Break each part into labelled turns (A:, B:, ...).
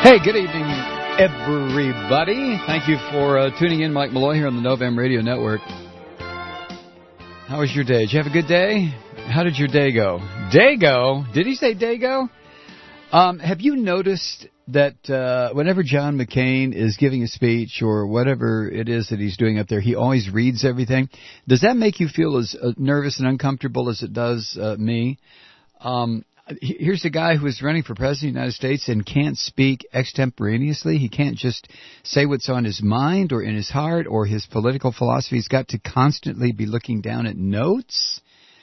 A: Hey, good evening, everybody. Thank you for tuning in. Mike Malloy here on the Novem Radio Network. How was your day? Did you have a good day? How did your day go? Day go? Did he say day go? Have you noticed that whenever John McCain is giving a speech or whatever it is that he's doing up there, he always reads everything? Does that make you feel as nervous and uncomfortable as it does me? Here's a guy who is running for president of the United States and can't speak extemporaneously. He can't just say what's on his mind or in his heart or his political philosophy. He's got to constantly be looking down at notes.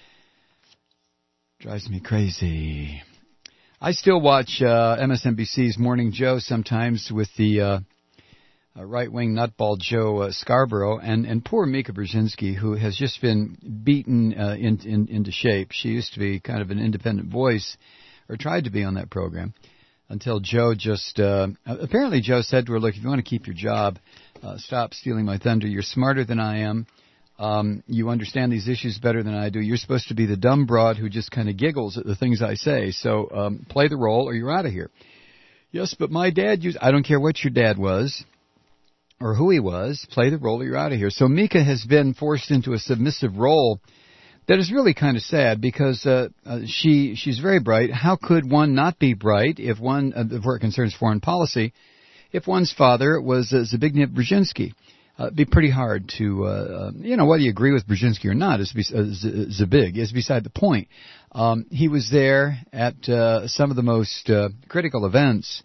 A: Drives me crazy. I still watch MSNBC's Morning Joe sometimes with the right-wing nutball Joe Scarborough and poor Mika Brzezinski, who has just been beaten into shape. She used to be kind of an independent voice, or tried to be on that program, until Joe just apparently Joe said to her, "Look, if you want to keep your job, stop stealing my thunder. You're smarter than I am. You understand these issues better than I do. You're supposed to be the dumb broad who just kind of giggles at the things I say. So play the role or you're out of here." Yes, but my dad used... I don't care what your dad was or who he was, play the role or you're out of here. So Mika has been forced into a submissive role that is really kind of sad because she's very bright. How could one not be bright if one, where it concerns foreign policy, if one's father was Zbigniew Brzezinski? It'd be pretty hard to, whether you agree with Brzezinski or not is beside the point. He was there at some of the most critical events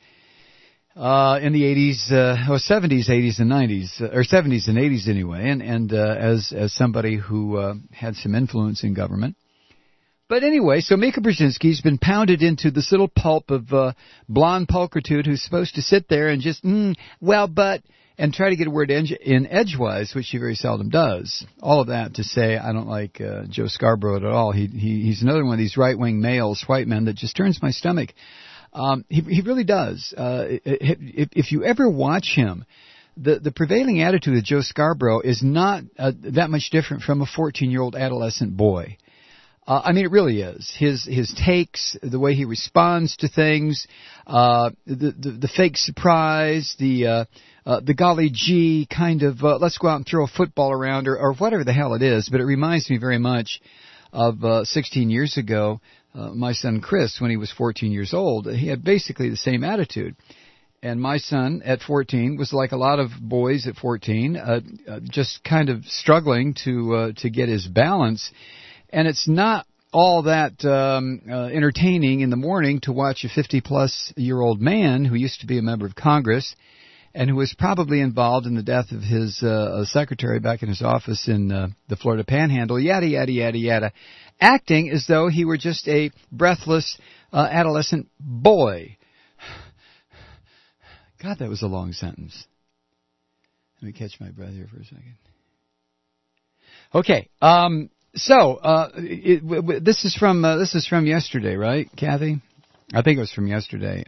A: in the 80s, 70s, 80s, and 90s, or 70s and 80s anyway, and as somebody who had some influence in government. But anyway, so Mika Brzezinski's been pounded into this little pulp of blonde pulchritude who's supposed to sit there and just, and try to get a word in edgewise, which she very seldom does. All of that to say I don't like Joe Scarborough at all. He's another one of these right-wing males, white men, that just turns my stomach. He really does. If you ever watch him, the prevailing attitude of Joe Scarborough is not that much different from a 14-year-old adolescent boy. It really is. His takes, the way he responds to things, the fake surprise, the golly gee kind of let's go out and throw a football around or whatever the hell it is. But it reminds me very much of 16 years ago. My son Chris, when he was 14 years old, he had basically the same attitude. And my son at 14 was like a lot of boys at 14, just kind of struggling to get his balance. And it's not all that entertaining in the morning to watch a 50-plus-year-old man who used to be a member of Congress and who was probably involved in the death of his secretary back in his office in the Florida Panhandle, yada, yada, yada, yada, acting as though he were just a breathless adolescent boy. God, that was a long sentence. Let me catch my breath here for a second. Okay, this is from yesterday, right, Kathy? I think it was from yesterday.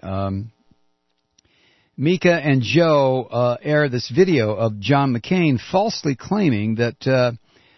A: Mika and Joe air this video of John McCain falsely claiming that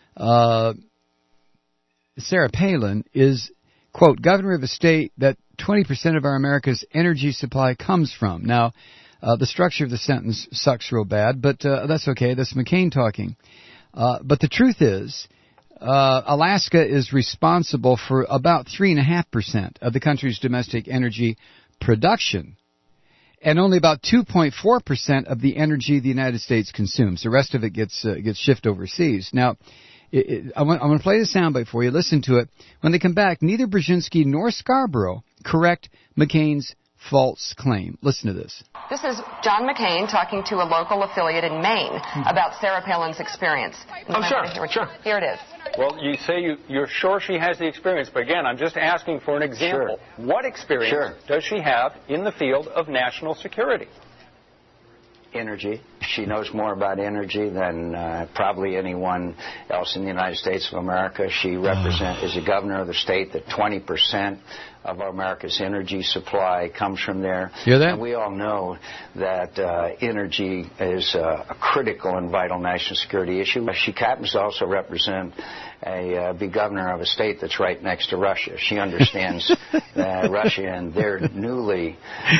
A: Sarah Palin is, quote, governor of a state that 20% of our America's energy supply comes from. Now, the structure of the sentence sucks real bad, but that's okay. That's McCain talking. But the truth is, Alaska is responsible for about 3.5% of the country's domestic energy production, and only about 2.4% of the energy the United States consumes. The rest of it gets shipped overseas. Now, I'm going to play the soundbite for you. Listen to it. When they come back, neither Brzezinski nor Scarborough correct McCain's false claim. Listen to this.
B: This is John McCain talking to a local affiliate in Maine about Sarah Palin's experience.
C: Sure.
B: Here it is.
C: Well, you say you're sure she has the experience, but again, I'm just asking for an example. Sure. What experience does she have in the field of national security?
D: Energy. She knows more about energy than probably anyone else in the United States of America. She is a governor of the state that 20% of America's energy supply comes from there.
A: Hear that?
D: And we all know that energy is a critical and vital national security issue. She happens to also represent be governor of a state that's right next to Russia. She understands Russia and their newly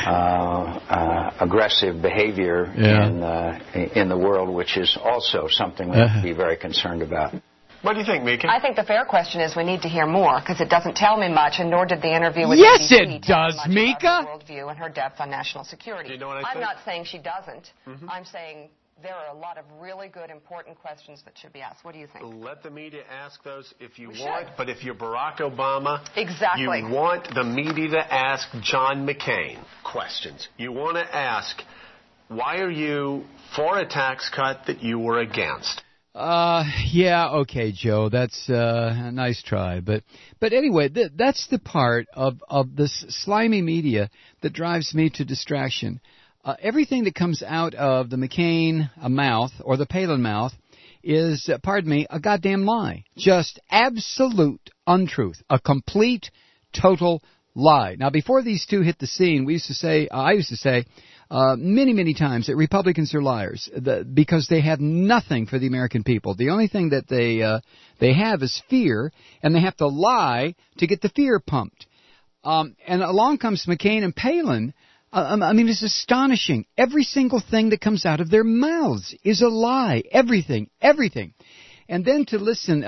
D: aggressive behavior in the world, which is also something we have to be very concerned about.
E: What do you think, Mika?
B: I think the fair question is we need to hear more, because it doesn't tell me much, and nor did the interview with
A: Yes,
B: ABC
A: it does,
B: tell me much
A: Mika.
B: about her worldview and her depth on national security.
E: Do you know what
B: I'm not saying she doesn't. I'm saying there are a lot of really good, important questions that should be asked. What do you think?
E: Let the media ask those if you want, but if you're Barack Obama,
B: exactly,
E: you want the media to ask John McCain questions. You want to ask, why are you for a tax cut that you were against?
A: Yeah, okay, Joe, that's a nice try, but anyway, that's the part of this slimy media that drives me to distraction. Everything that comes out of the McCain mouth or the Palin mouth is, pardon me, a goddamn lie. Just absolute untruth, a complete, total lie. Now, before these two hit the scene, I used to say. Many times that Republicans are liars because they have nothing for the American people. The only thing that they have is fear, and they have to lie to get the fear pumped. And along comes McCain and Palin. I mean, it's astonishing. Every single thing that comes out of their mouths is a lie. Everything. And then to listen,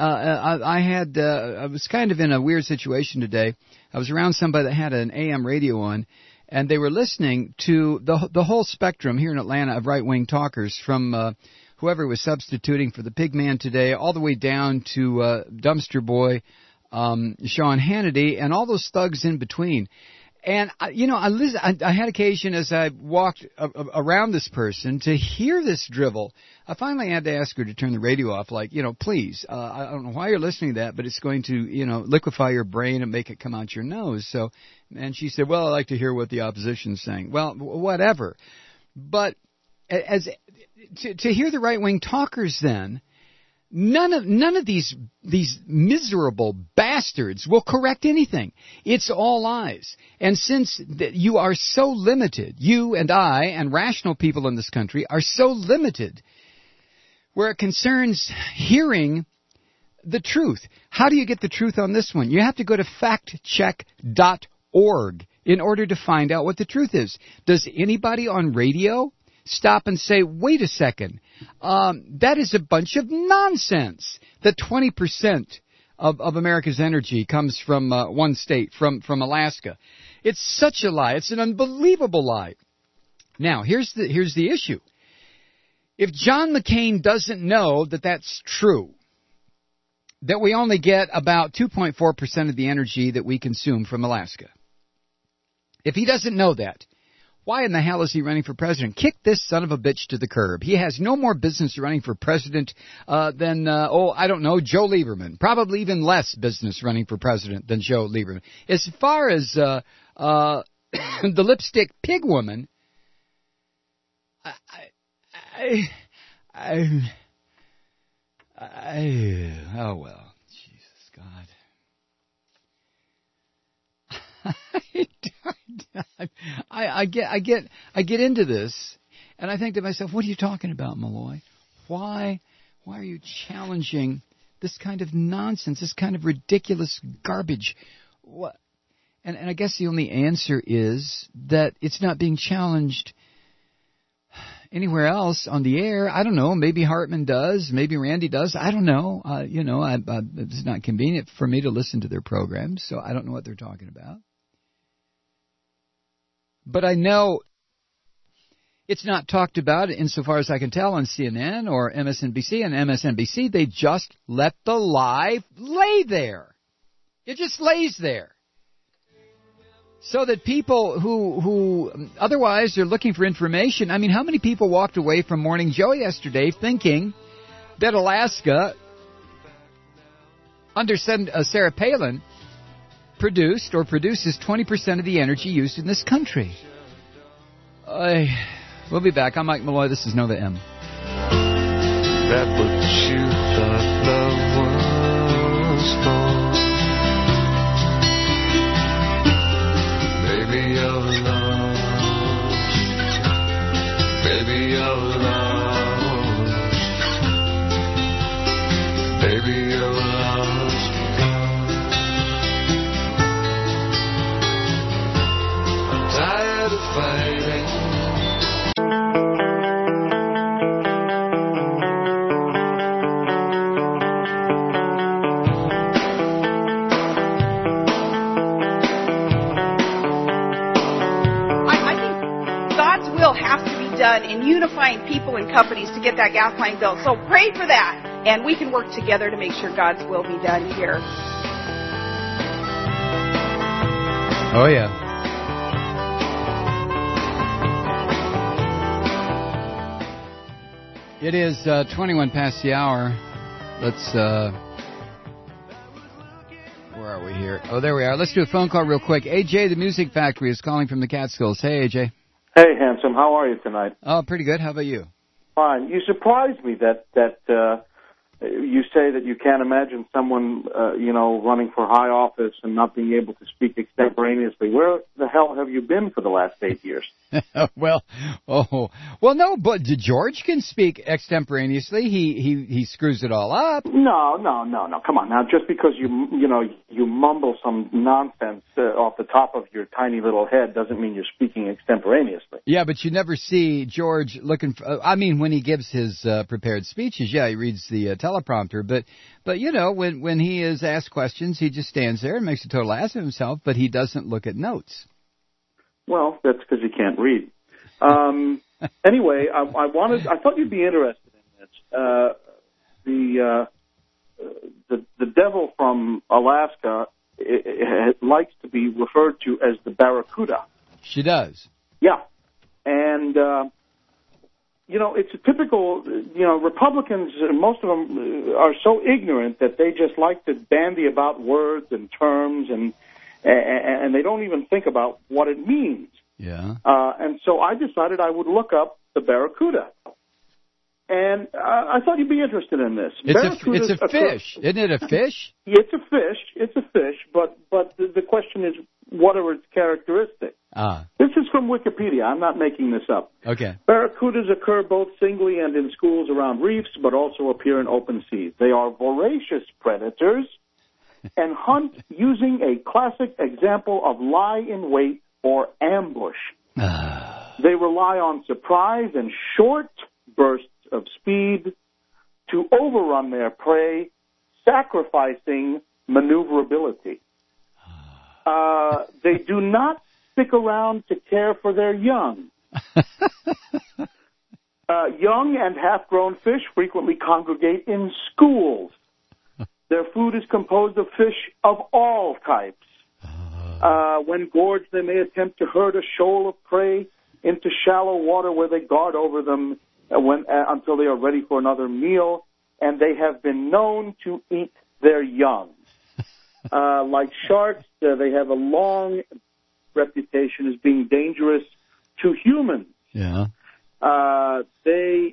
A: I was kind of in a weird situation today. I was around somebody that had an AM radio on, and they were listening to the whole spectrum here in Atlanta of right-wing talkers, from whoever was substituting for the pig man today, all the way down to dumpster boy Sean Hannity, and all those thugs in between. And, I had occasion as I walked around this person to hear this drivel. I finally had to ask her to turn the radio off, like, please, I don't know why you're listening to that, but it's going to, liquefy your brain and make it come out your nose. So, and she said, well, I like to hear what the opposition's saying. Well, whatever. But to hear the right-wing talkers then, none of these miserable bastards will correct anything. It's all lies. And since you are so limited, you and I and rational people in this country are so limited where it concerns hearing the truth. How do you get the truth on this one? You have to go to factcheck.org in order to find out what the truth is. Does anybody on radio stop and say, wait a second, that is a bunch of nonsense, that 20% of America's energy comes from one state, from Alaska? It's such a lie. It's an unbelievable lie. Now, here's the issue. If John McCain doesn't know that that's true, that we only get about 2.4% of the energy that we consume from Alaska, if he doesn't know that, why in the hell is he running for president? Kick this son of a bitch to the curb. He has no more business running for president than, Joe Lieberman. Probably even less business running for president than Joe Lieberman. As far as the lipstick pig woman, oh well, Jesus God. I get into this, and I think to myself, what are you talking about, Malloy? Why are you challenging this kind of nonsense, this kind of ridiculous garbage? What? And I guess the only answer is that it's not being challenged anywhere else on the air. I don't know. Maybe Hartman does. Maybe Randy does. I don't know. It's not convenient for me to listen to their programs, so I don't know what they're talking about. But I know it's not talked about, insofar as I can tell, on CNN or MSNBC. And MSNBC, they just let the lie lay there. It just lays there. So that people who otherwise are looking for information, I mean, how many people walked away from Morning Joe yesterday thinking that Alaska, under Sarah Palin, produced or produces 20% of the energy used in this country? We'll be back. I'm Mike Malloy. This is Nova M.
F: That what you thought love was for. Baby, you're lost. Baby, you're lost. Baby, you're lost.
G: done in unifying people and companies to get that gas line built. So pray for that, and we can work together to make sure God's will be done here.
A: Oh, yeah. It is 21 past the hour. Let's, where are we here? Oh, there we are. Let's do a phone call real quick. AJ, the Music Factory, is calling from the Catskills. Hey, AJ.
H: Hey, handsome. How are you tonight?
A: Oh, pretty good. How about you?
H: Fine. You surprised me that you say that you can't imagine someone, running for high office and not being able to speak extemporaneously. Where the hell have you been for the last 8 years?
A: Well, no, but George can speak extemporaneously. He screws it all up.
H: No. Come on now. Just because you mumble some nonsense off the top of your tiny little head doesn't mean you're speaking extemporaneously.
A: Yeah, but you never see George looking for, when he gives his prepared speeches, yeah, he reads the teleprompter, but when he is asked questions, he just stands there and makes a total ass of himself, but he doesn't look at notes.
H: Well, that's because he can't read. Anyway, I thought you'd be interested in this. The devil from Alaska likes to be referred to as the Barracuda.
A: She does.
H: Yeah, and it's a typical. Republicans, most of them are so ignorant that they just like to bandy about words and terms and they don't even think about what it means.
A: Yeah.
H: And so I decided I would look up the Barracuda. And I thought you'd be interested in this.
A: It's a fish. Isn't it a fish?
H: It's a fish, but the question is, what are its characteristics? This is from Wikipedia. I'm not making this up.
A: Okay.
H: Barracudas occur both singly and in schools around reefs, but also appear in open seas. They are voracious predators and hunt using a classic example of lie-in-wait or ambush. They rely on surprise and short bursts of speed to overrun their prey, sacrificing maneuverability. They do not stick around to care for their young. Young and half-grown fish frequently congregate in schools. Their food is composed of fish of all types. When gorged, they may attempt to herd a shoal of prey into shallow water where they guard over them until they are ready for another meal, and they have been known to eat their young. Like sharks, they have a long reputation as being dangerous to humans.
A: Yeah.
H: This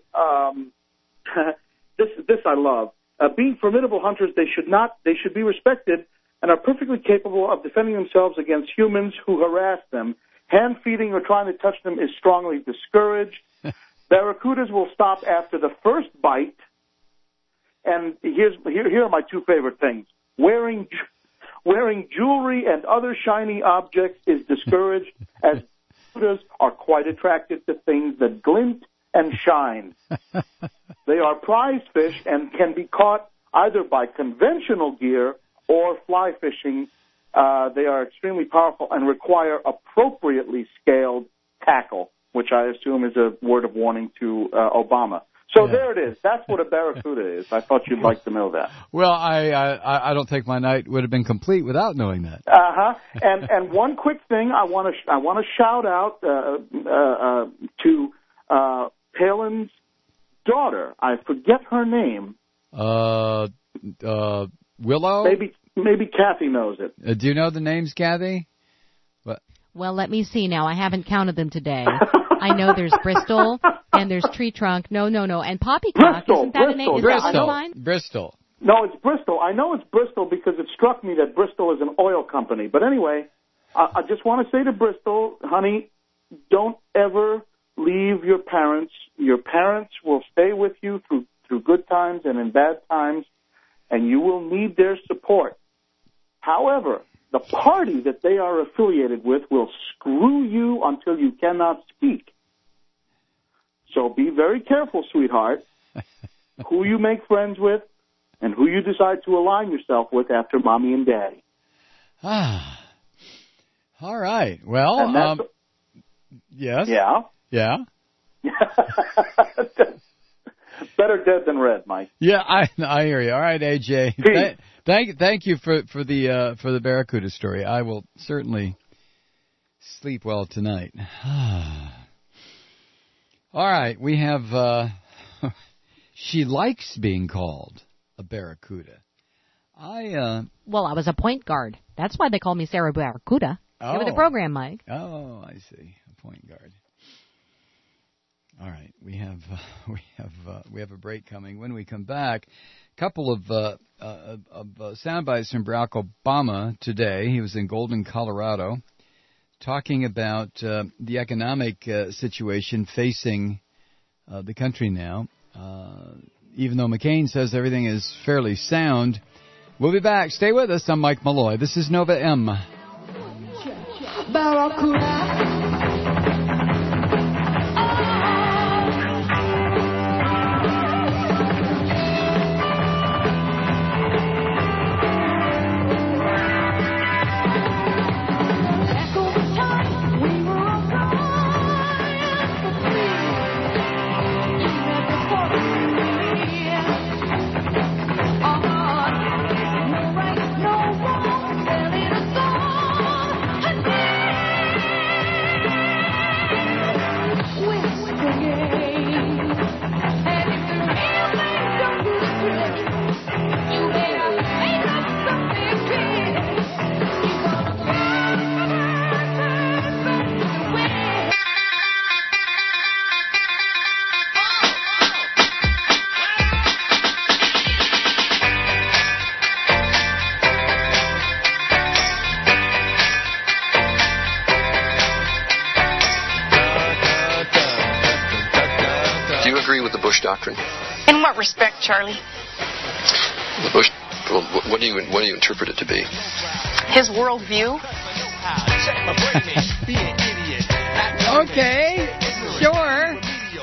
H: I love. Being formidable hunters, they should be respected and are perfectly capable of defending themselves against humans who harass them. Hand feeding or trying to touch them is strongly discouraged. Barracudas will stop after the first bite. And here are my two favorite things. Wearing jewelry and other shiny objects is discouraged, as barracudas are quite attracted to things that glint and shine. They are prize fish and can be caught either by conventional gear or fly fishing. They are extremely powerful and require appropriately scaled tackle, which I assume is a word of warning to Obama. So there it is. That's what a barracuda is. I thought you'd like to know that.
A: Well, I don't think my night would have been complete without knowing that.
H: And one quick thing I want to shout out to Palin's daughter. I forget her name.
A: Willow.
H: Maybe Kathy knows it.
A: Do you know the names, Kathy?
I: Well, let me see now. I haven't counted them today. I know there's Bristol and there's Tree Trunk. No. And Poppycock. Isn't that a name? Is that a line?
A: Bristol.
H: No, it's Bristol. I know it's Bristol because it struck me that Bristol is an oil company. But anyway, I just want to say to Bristol, honey, don't ever leave your parents. Your parents will stay with you through good times and in bad times, and you will need their support. However, the party that they are affiliated with will screw you until you cannot speak. So be very careful, sweetheart, who you make friends with and who you decide to align yourself with after Mommy and Daddy.
A: All right. Well, yes.
H: Yeah.
A: Yeah.
H: Better dead than red, Mike.
A: Yeah, I hear you. All right, AJ. Thank you for the Barracuda story. I will certainly sleep well tonight. All right, we have. She likes being called a Barracuda.
I: Well, I was a point guard. That's why they call me Sarah Barracuda. Give me the program, Mike.
A: Oh, I see. A point guard. All right, we have a break coming. When we come back, a couple of sound bites from Barack Obama today. He was in Golden, Colorado, talking about the economic situation facing the country now. Even though McCain says everything is fairly sound. We'll be back. Stay with us. I'm Mike Malloy. This is Nova M.
F: Barracuda.
J: Doctrine.
K: In what respect, Charlie?
J: The Bush. Well, what do you interpret it to be?
K: His worldview.
A: Okay, sure.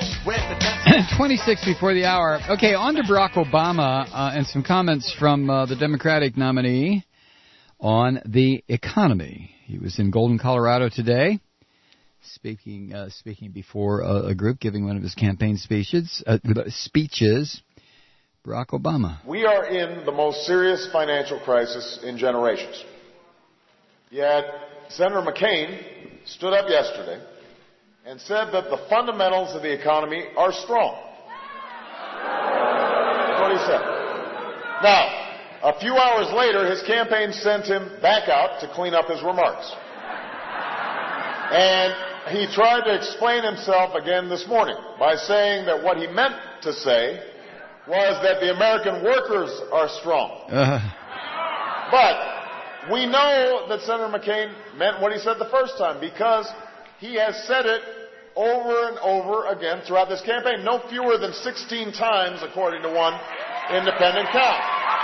A: 26 before the hour. Okay, on to Barack Obama and some comments from the Democratic nominee on the economy. He was in Golden, Colorado today. Speaking before a group, giving one of his campaign speeches, Barack Obama.
L: We are in the most serious financial crisis in generations. Yet Senator McCain stood up yesterday and said that the fundamentals of the economy are strong. That's what he said. Now, a few hours later, his campaign sent him back out to clean up his remarks. And he tried to explain himself again this morning by saying that what he meant to say was that the American workers are strong. But we know that Senator McCain meant what he said the first time because he has said it over and over again throughout this campaign, no fewer than 16 times according to one independent count.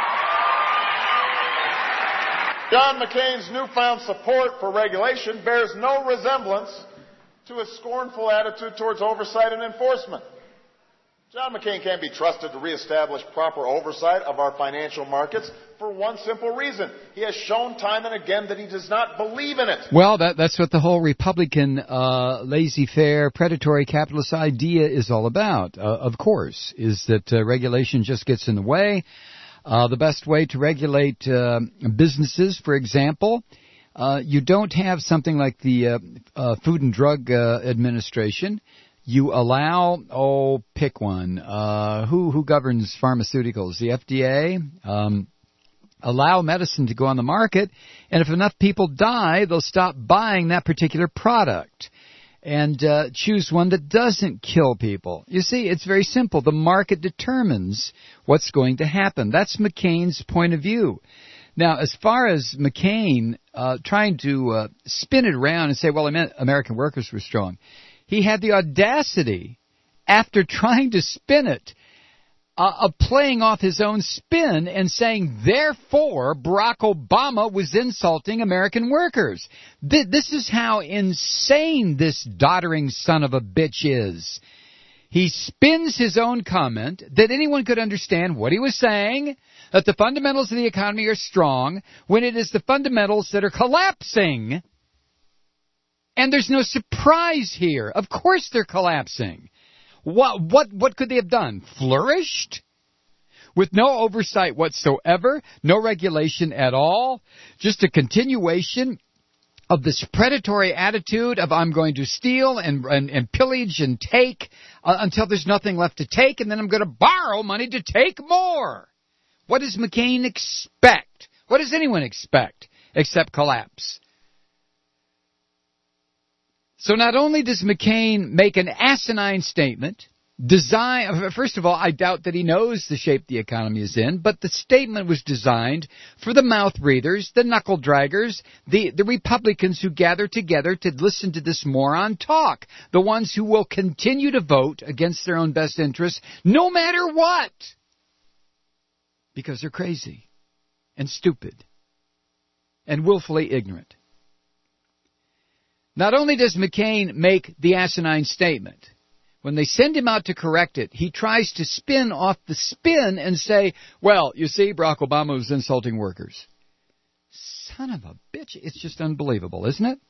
L: John McCain's newfound support for regulation bears no resemblance to a scornful attitude towards oversight and enforcement. John McCain can't be trusted to reestablish proper oversight of our financial markets for one simple reason. He has shown time and again that he does not believe in it.
A: Well, that's what the whole Republican laissez-faire, predatory capitalist idea is all about, of course, is that regulation just gets in the way. The best way to regulate businesses, for example, you don't have something like the Food and Drug Administration. You allow, pick one. Who governs pharmaceuticals? The FDA. Allow medicine to go on the market, and if enough people die, they'll stop buying that particular product and choose one that doesn't kill people. You see, it's very simple. The market determines what's going to happen. That's McCain's point of view. Now, as far as McCain trying to spin it around and say, well, I meant American workers were strong, he had the audacity, after trying to spin it, of playing off his own spin and saying, therefore, Barack Obama was insulting American workers. This is how insane this doddering son of a bitch is. He spins his own comment that anyone could understand what he was saying, that the fundamentals of the economy are strong, when it is the fundamentals that are collapsing. And there's no surprise here. Of course they're collapsing. What could they have done? Flourished? With no oversight whatsoever, no regulation at all, just a continuation of this predatory attitude of I'm going to steal and pillage and take until there's nothing left to take, and then I'm going to borrow money to take more. What does McCain expect? What does anyone expect except collapse? So not only does McCain make an asinine statement, first of all, I doubt that he knows the shape the economy is in, but the statement was designed for the mouth breathers, the knuckle draggers, the Republicans who gather together to listen to this moron talk, the ones who will continue to vote against their own best interests no matter what, because they're crazy and stupid and willfully ignorant. Not only does McCain make the asinine statement, when they send him out to correct it, he tries to spin off the spin and say, well, you see, Barack Obama was insulting workers. Son of a bitch. It's just unbelievable, isn't it?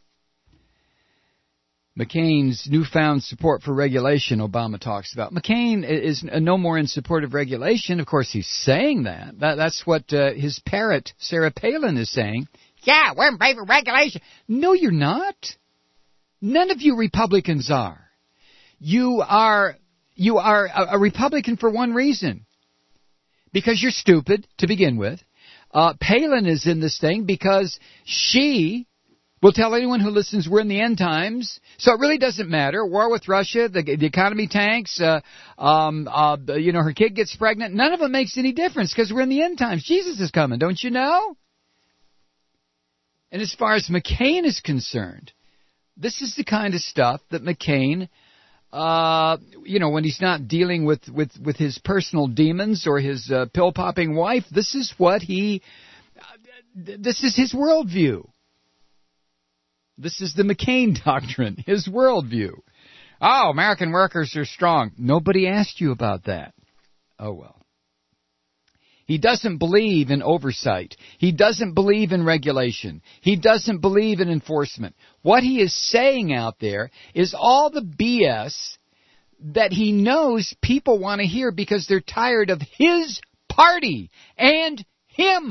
A: McCain's newfound support for regulation, Obama talks about. McCain is no more in support of regulation. Of course, he's saying that. That's what his parrot, Sarah Palin, is saying. Yeah, we're in favor of regulation. No, you're not. None of you Republicans are. You are a Republican for one reason. Because you're stupid, to begin with. Palin is in this thing because she will tell anyone who listens we're in the end times. So it really doesn't matter. War with Russia, the economy tanks, her kid gets pregnant. None of it makes any difference because we're in the end times. Jesus is coming, don't you know? And as far as McCain is concerned, this is the kind of stuff that McCain, when he's not dealing with his personal demons or his pill-popping wife, this is his worldview. This is the McCain doctrine, his worldview. Oh, American workers are strong. Nobody asked you about that. Oh, well. He doesn't believe in oversight. He doesn't believe in regulation. He doesn't believe in enforcement. What he is saying out there is all the BS that he knows people want to hear because they're tired of his party and him.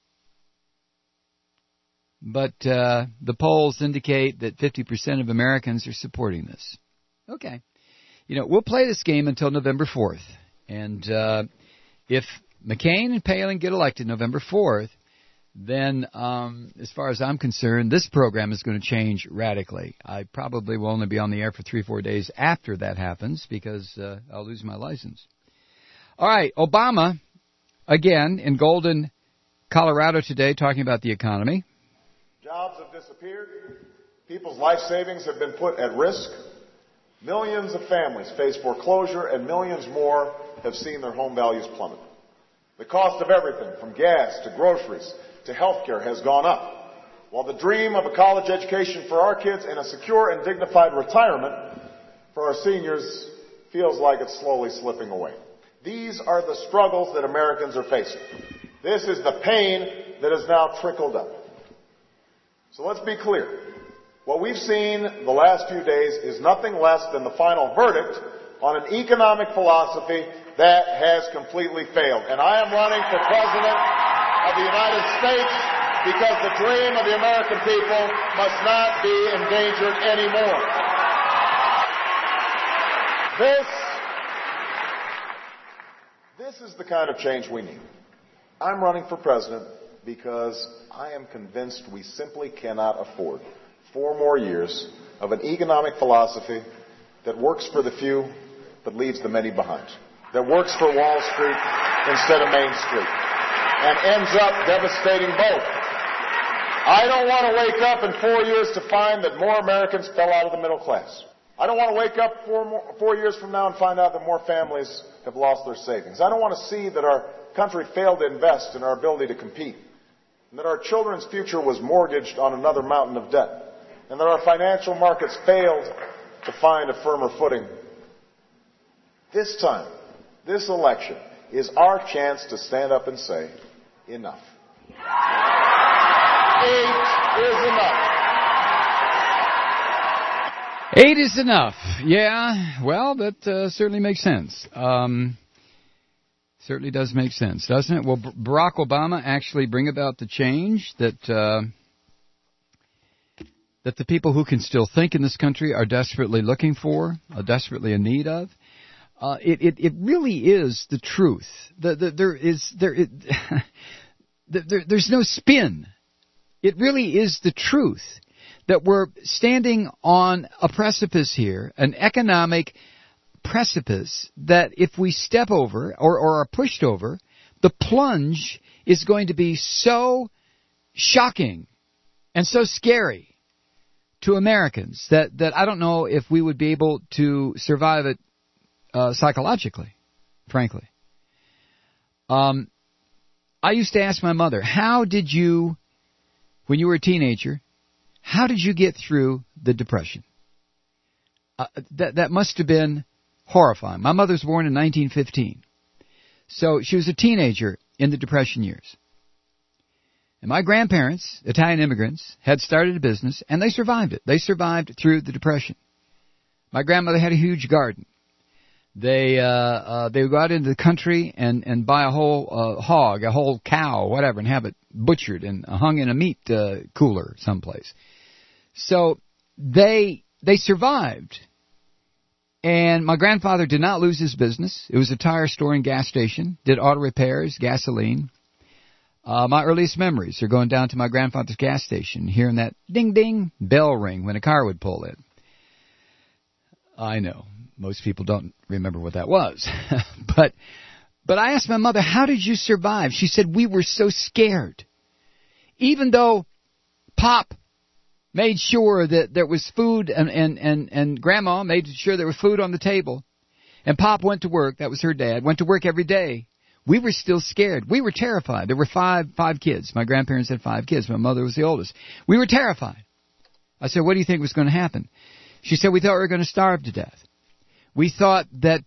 A: But the polls indicate that 50% of Americans are supporting this. Okay. We'll play this game until November 4th. And if McCain and Palin get elected November 4th, then as far as I'm concerned, this program is going to change radically. I probably will only be on the air for 3-4 days after that happens because I'll lose my license. All right, Obama, again, in Golden, Colorado today, talking about the economy.
L: Jobs have disappeared. People's life savings have been put at risk. Millions of families face foreclosure, and millions more have seen their home values plummet. The cost of everything, from gas to groceries to health care, has gone up. While the dream of a college education for our kids and a secure and dignified retirement for our seniors feels like it's slowly slipping away. These are the struggles that Americans are facing. This is the pain that has now trickled up. So let's be clear. What we've seen the last few days is nothing less than the final verdict on an economic philosophy that has completely failed. And I am running for President of the United States because the dream of the American people must not be endangered anymore. This is the kind of change we need. I'm running for president because I am convinced we simply cannot afford 4 more years of an economic philosophy that works for the few but leaves the many behind, that works for Wall Street instead of Main Street, and ends up devastating both. I don't want to wake up in 4 years to find that more Americans fell out of the middle class. I don't want to wake up 4 years from now and find out that more families have lost their savings. I don't want to see that our country failed to invest in our ability to compete, and that our children's future was mortgaged on another mountain of debt, and that our financial markets failed to find a firmer footing. This time, this election, is our chance to stand up and say, enough. 8 is enough.
A: 8 is enough. Yeah, well, that certainly makes sense. Certainly does make sense, doesn't it? Will Barack Obama actually bring about the change that the people who can still think in this country are desperately looking for, are desperately in need of? It really is the truth. There's no spin. It really is the truth that we're standing on a precipice here, an economic precipice that if we step over or are pushed over, the plunge is going to be so shocking and so scary to Americans that I don't know if we would be able to survive it psychologically, frankly. I used to ask my mother, how did you, when you were a teenager, how did you get through the Depression? That must have been horrifying. My mother was born in 1915. So she was a teenager in the Depression years. And my grandparents, Italian immigrants, had started a business, and they survived it. They survived through the Depression. My grandmother had a huge garden. They would go out into the country and buy a whole hog, a whole cow, whatever, and have it butchered and hung in a meat cooler someplace. So they survived. And my grandfather did not lose his business. It was a tire store and gas station, did auto repairs, gasoline. My earliest memories are going down to my grandfather's gas station, hearing that ding-ding bell ring when a car would pull in. I know, most people don't remember what that was. But I asked my mother, how did you survive? She said, we were so scared. Even though Pop made sure that there was food and Grandma made sure there was food on the table, and Pop went to work, that was her dad, went to work every day, we were still scared. We were terrified. There were five kids. My grandparents had 5 kids. My mother was the oldest. We were terrified. I said, what do you think was going to happen? She said, we thought we were going to starve to death. We thought that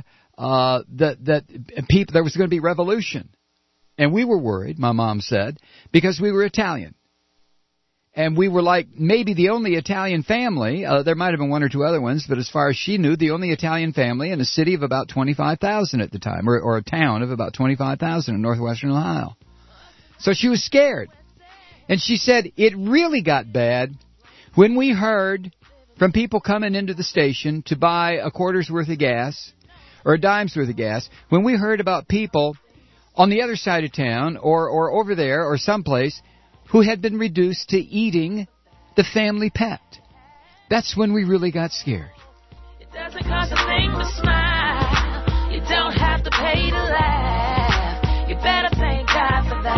A: people, there was going to be revolution. And we were worried, my mom said, because we were Italian. And we were like maybe the only Italian family. There might have been 1 or 2 other ones, but as far as she knew, the only Italian family in a city of about 25,000 at the time, or a town of about 25,000 in northwestern Ohio. So she was scared. And she said it really got bad when we heard from people coming into the station to buy a quarter's worth of gas or a dime's worth of gas, when we heard about people on the other side of town or over there or someplace who had been reduced to eating the family pet. That's when we really got scared.
F: It doesn't cost a thing to smile. You don't have to pay to laugh. You better thank God for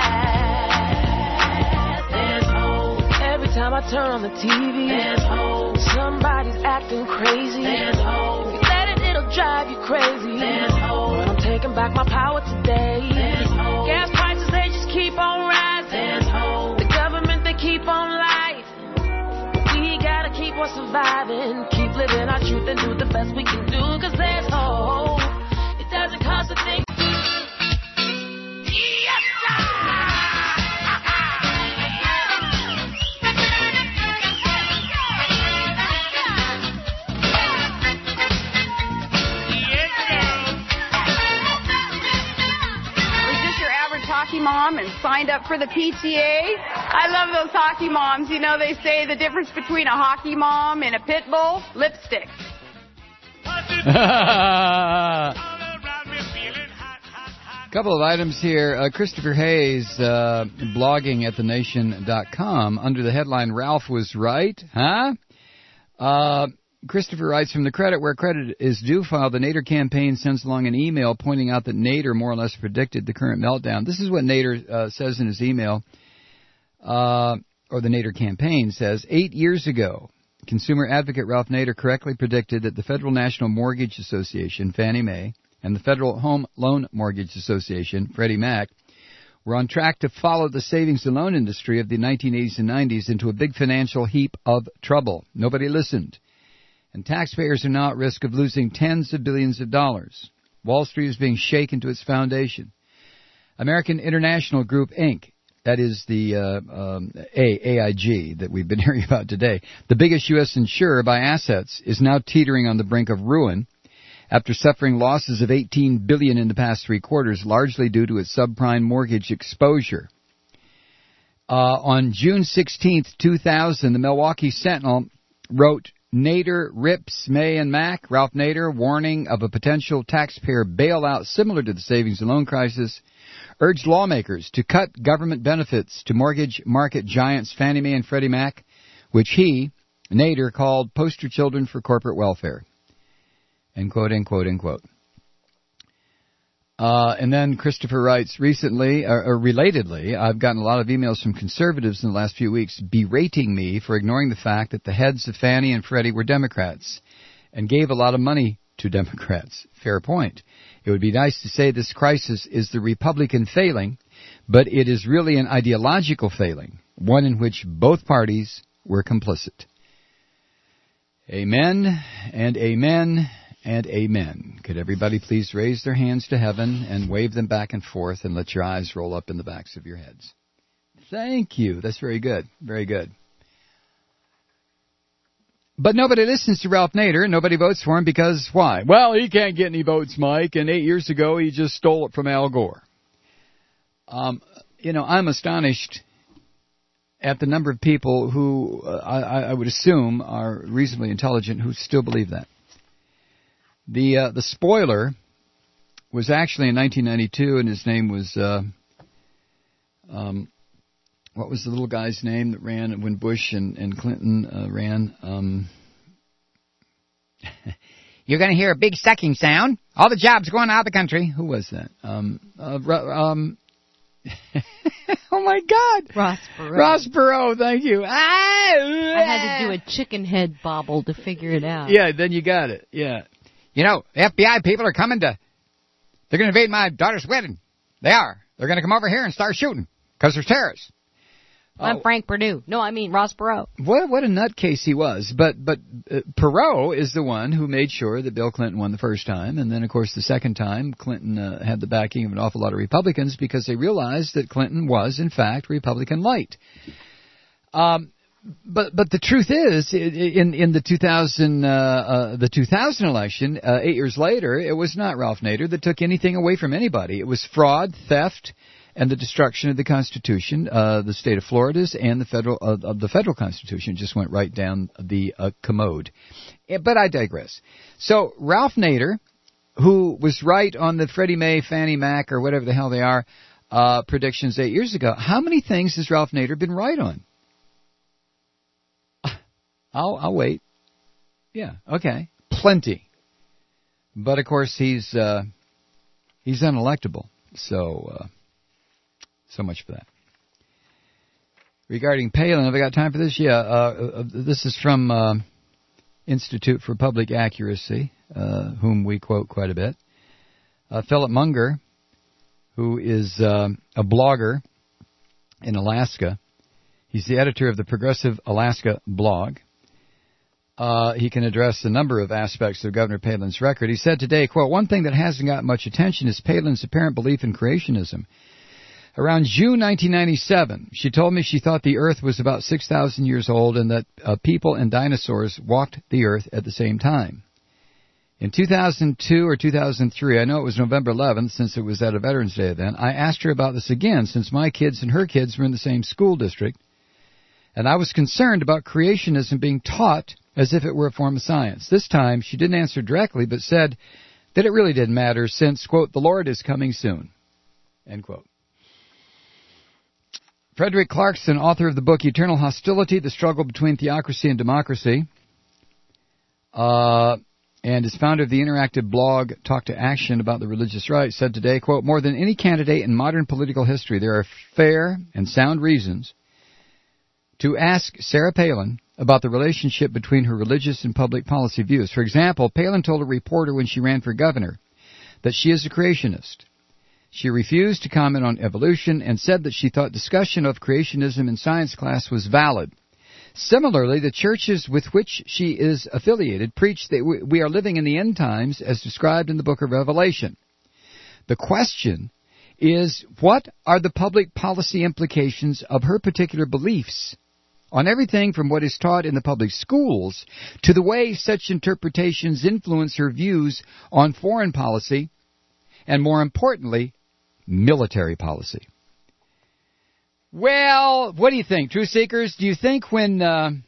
F: that. There's hope. Every time I turn on the TV, there's hope. Somebody's acting crazy. There's hope. If you let it, it'll drive you crazy. There's hope. But I'm taking back my power today. There's hope. Gas prices, they just keep on rising. There's hope. The government, they keep on lying. We gotta keep on surviving. Keep living our truth and do the best we can do. Cause there's hope. It doesn't cost a thing. Yes,
G: hockey mom and signed up for the PTA. I love those hockey moms. You know, they say the difference between a hockey mom and a pit bull? Lipstick.
A: Couple of items here. Christopher Hayes, blogging at thenation.com, under the headline, Ralph was right. Huh? Christopher writes, from the credit where credit is due file, the Nader campaign sends along an email pointing out that Nader more or less predicted the current meltdown. This is what Nader says in his email, or the Nader campaign says, 8 years ago, consumer advocate Ralph Nader correctly predicted that the Federal National Mortgage Association, Fannie Mae, and the Federal Home Loan Mortgage Association, Freddie Mac, were on track to follow the savings and loan industry of the 1980s and 90s into a big financial heap of trouble. Nobody listened. And taxpayers are now at risk of losing tens of billions of dollars. Wall Street is being shaken to its foundation. American International Group, Inc., That is the AIG that we've been hearing about today. The biggest U.S. insurer by assets is now teetering on the brink of ruin after suffering losses of $18 billion in the past 3 quarters, largely due to its subprime mortgage exposure. On June 16, 2000, the Milwaukee Sentinel wrote, Nader rips May and Mac. Ralph Nader, warning of a potential taxpayer bailout similar to the savings and loan crisis, urged lawmakers to cut government benefits to mortgage market giants Fannie Mae and Freddie Mac, which he, Nader, called poster children for corporate welfare. End quote, end quote, end quote. And then Christopher writes, relatedly, I've gotten a lot of emails from conservatives in the last few weeks berating me for ignoring the fact that the heads of Fannie and Freddie were Democrats and gave a lot of money to Democrats. Fair point. It would be nice to say this crisis is the Republican failing, but it is really an ideological failing, one in which both parties were complicit. Amen and amen and amen. Could everybody please raise their hands to heaven and wave them back and forth and let your eyes roll up in the backs of your heads? Thank you. That's very good. Very good. But nobody listens to Ralph Nader. Nobody votes for him because why? Well, he can't get any votes, Mike, and 8 years ago he just stole it from Al Gore. I'm astonished at the number of people who I would assume are reasonably intelligent who still believe that. The spoiler was actually in 1992, and his name was what was the little guy's name that ran when Bush and Clinton ran? You're going to hear a big sucking sound. All the jobs going out of the country. Who was that? Oh, my God. Ross Perot, thank you.
I: I had to do a chicken head bobble to figure it out.
A: Yeah, then you got it. Yeah. You know, FBI people are coming they're going to invade my daughter's wedding. They are. They're going to come over here and start shooting because there's terrorists.
I: I'm Frank Perdue. No, I mean Ross Perot.
A: What a nutcase he was. But Perot is the one who made sure that Bill Clinton won the first time. And then, of course, the second time, Clinton had the backing of an awful lot of Republicans because they realized that Clinton was, in fact, Republican light. But the truth is, in the 2000 election, 8 years later, it was not Ralph Nader that took anything away from anybody. It was fraud, theft, and the destruction of the Constitution, the state of Florida's, and the federal Constitution just went right down the commode. But I digress. So Ralph Nader, who was right on the Freddie Mae, Fannie Mac, or whatever the hell they are, predictions 8 years ago, how many things has Ralph Nader been right on? I'll wait. Yeah, okay. Plenty. But, of course, he's unelectable. So much for that. Regarding Palin, have I got time for this? Yeah, this is from Institute for Public Accuracy, whom we quote quite a bit. Philip Munger, who is a blogger in Alaska. He's the editor of the Progressive Alaska blog. He can address a number of aspects of Governor Palin's record. He said today, quote, one thing that hasn't got much attention is Palin's apparent belief in creationism. Around June 1997, she told me she thought the Earth was about 6,000 years old and that people and dinosaurs walked the Earth at the same time. In 2002 or 2003, I know it was November 11th since it was at a Veterans Day event, I asked her about this again since my kids and her kids were in the same school district, and I was concerned about creationism being taught as if it were a form of science. This time, she didn't answer directly, but said that it really didn't matter since, quote, the Lord is coming soon, end quote. Frederick Clarkson, author of the book Eternal Hostility, The Struggle Between Theocracy and Democracy, and is founder of the interactive blog Talk to Action about the religious right, said today, quote, more than any candidate in modern political history, there are fair and sound reasons to ask Sarah Palin about the relationship between her religious and public policy views. For example, Palin told a reporter when she ran for governor that she is a creationist. She refused to comment on evolution and said that she thought discussion of creationism in science class was valid. Similarly, the churches with which she is affiliated preach that we are living in the end times as described in the book of Revelation. The question is what are the public policy implications of her particular beliefs on everything from what is taught in the public schools to the way such interpretations influence her views on foreign policy and, more importantly, military policy. Well, what do you think, Truth Seekers? Do you think when Bob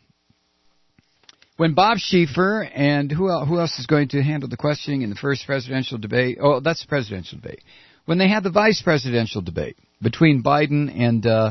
A: Schieffer and who else is going to handle the questioning in the first presidential debate? Oh, that's the presidential debate. When they had the vice presidential debate between Biden and the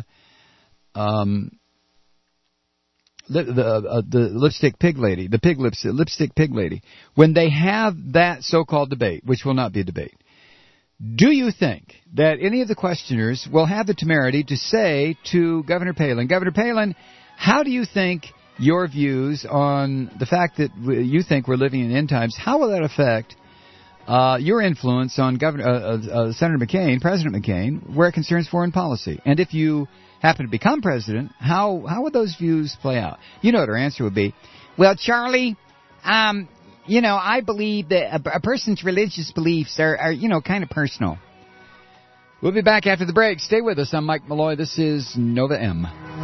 A: lipstick pig lady, lipstick pig lady, when they have that so-called debate, which will not be a debate, do you think that any of the questioners will have the temerity to say to Governor Palin, how do you think your views on the fact that you think we're living in end times, how will that affect your influence on Senator McCain, President McCain, where it concerns foreign policy? And if you happen to become president, how would those views play out? You know what her answer would be. Well, Charlie, I believe that a person's religious beliefs are kind of personal. We'll be back after the break. Stay with us. I'm Mike Malloy. This is Nova M.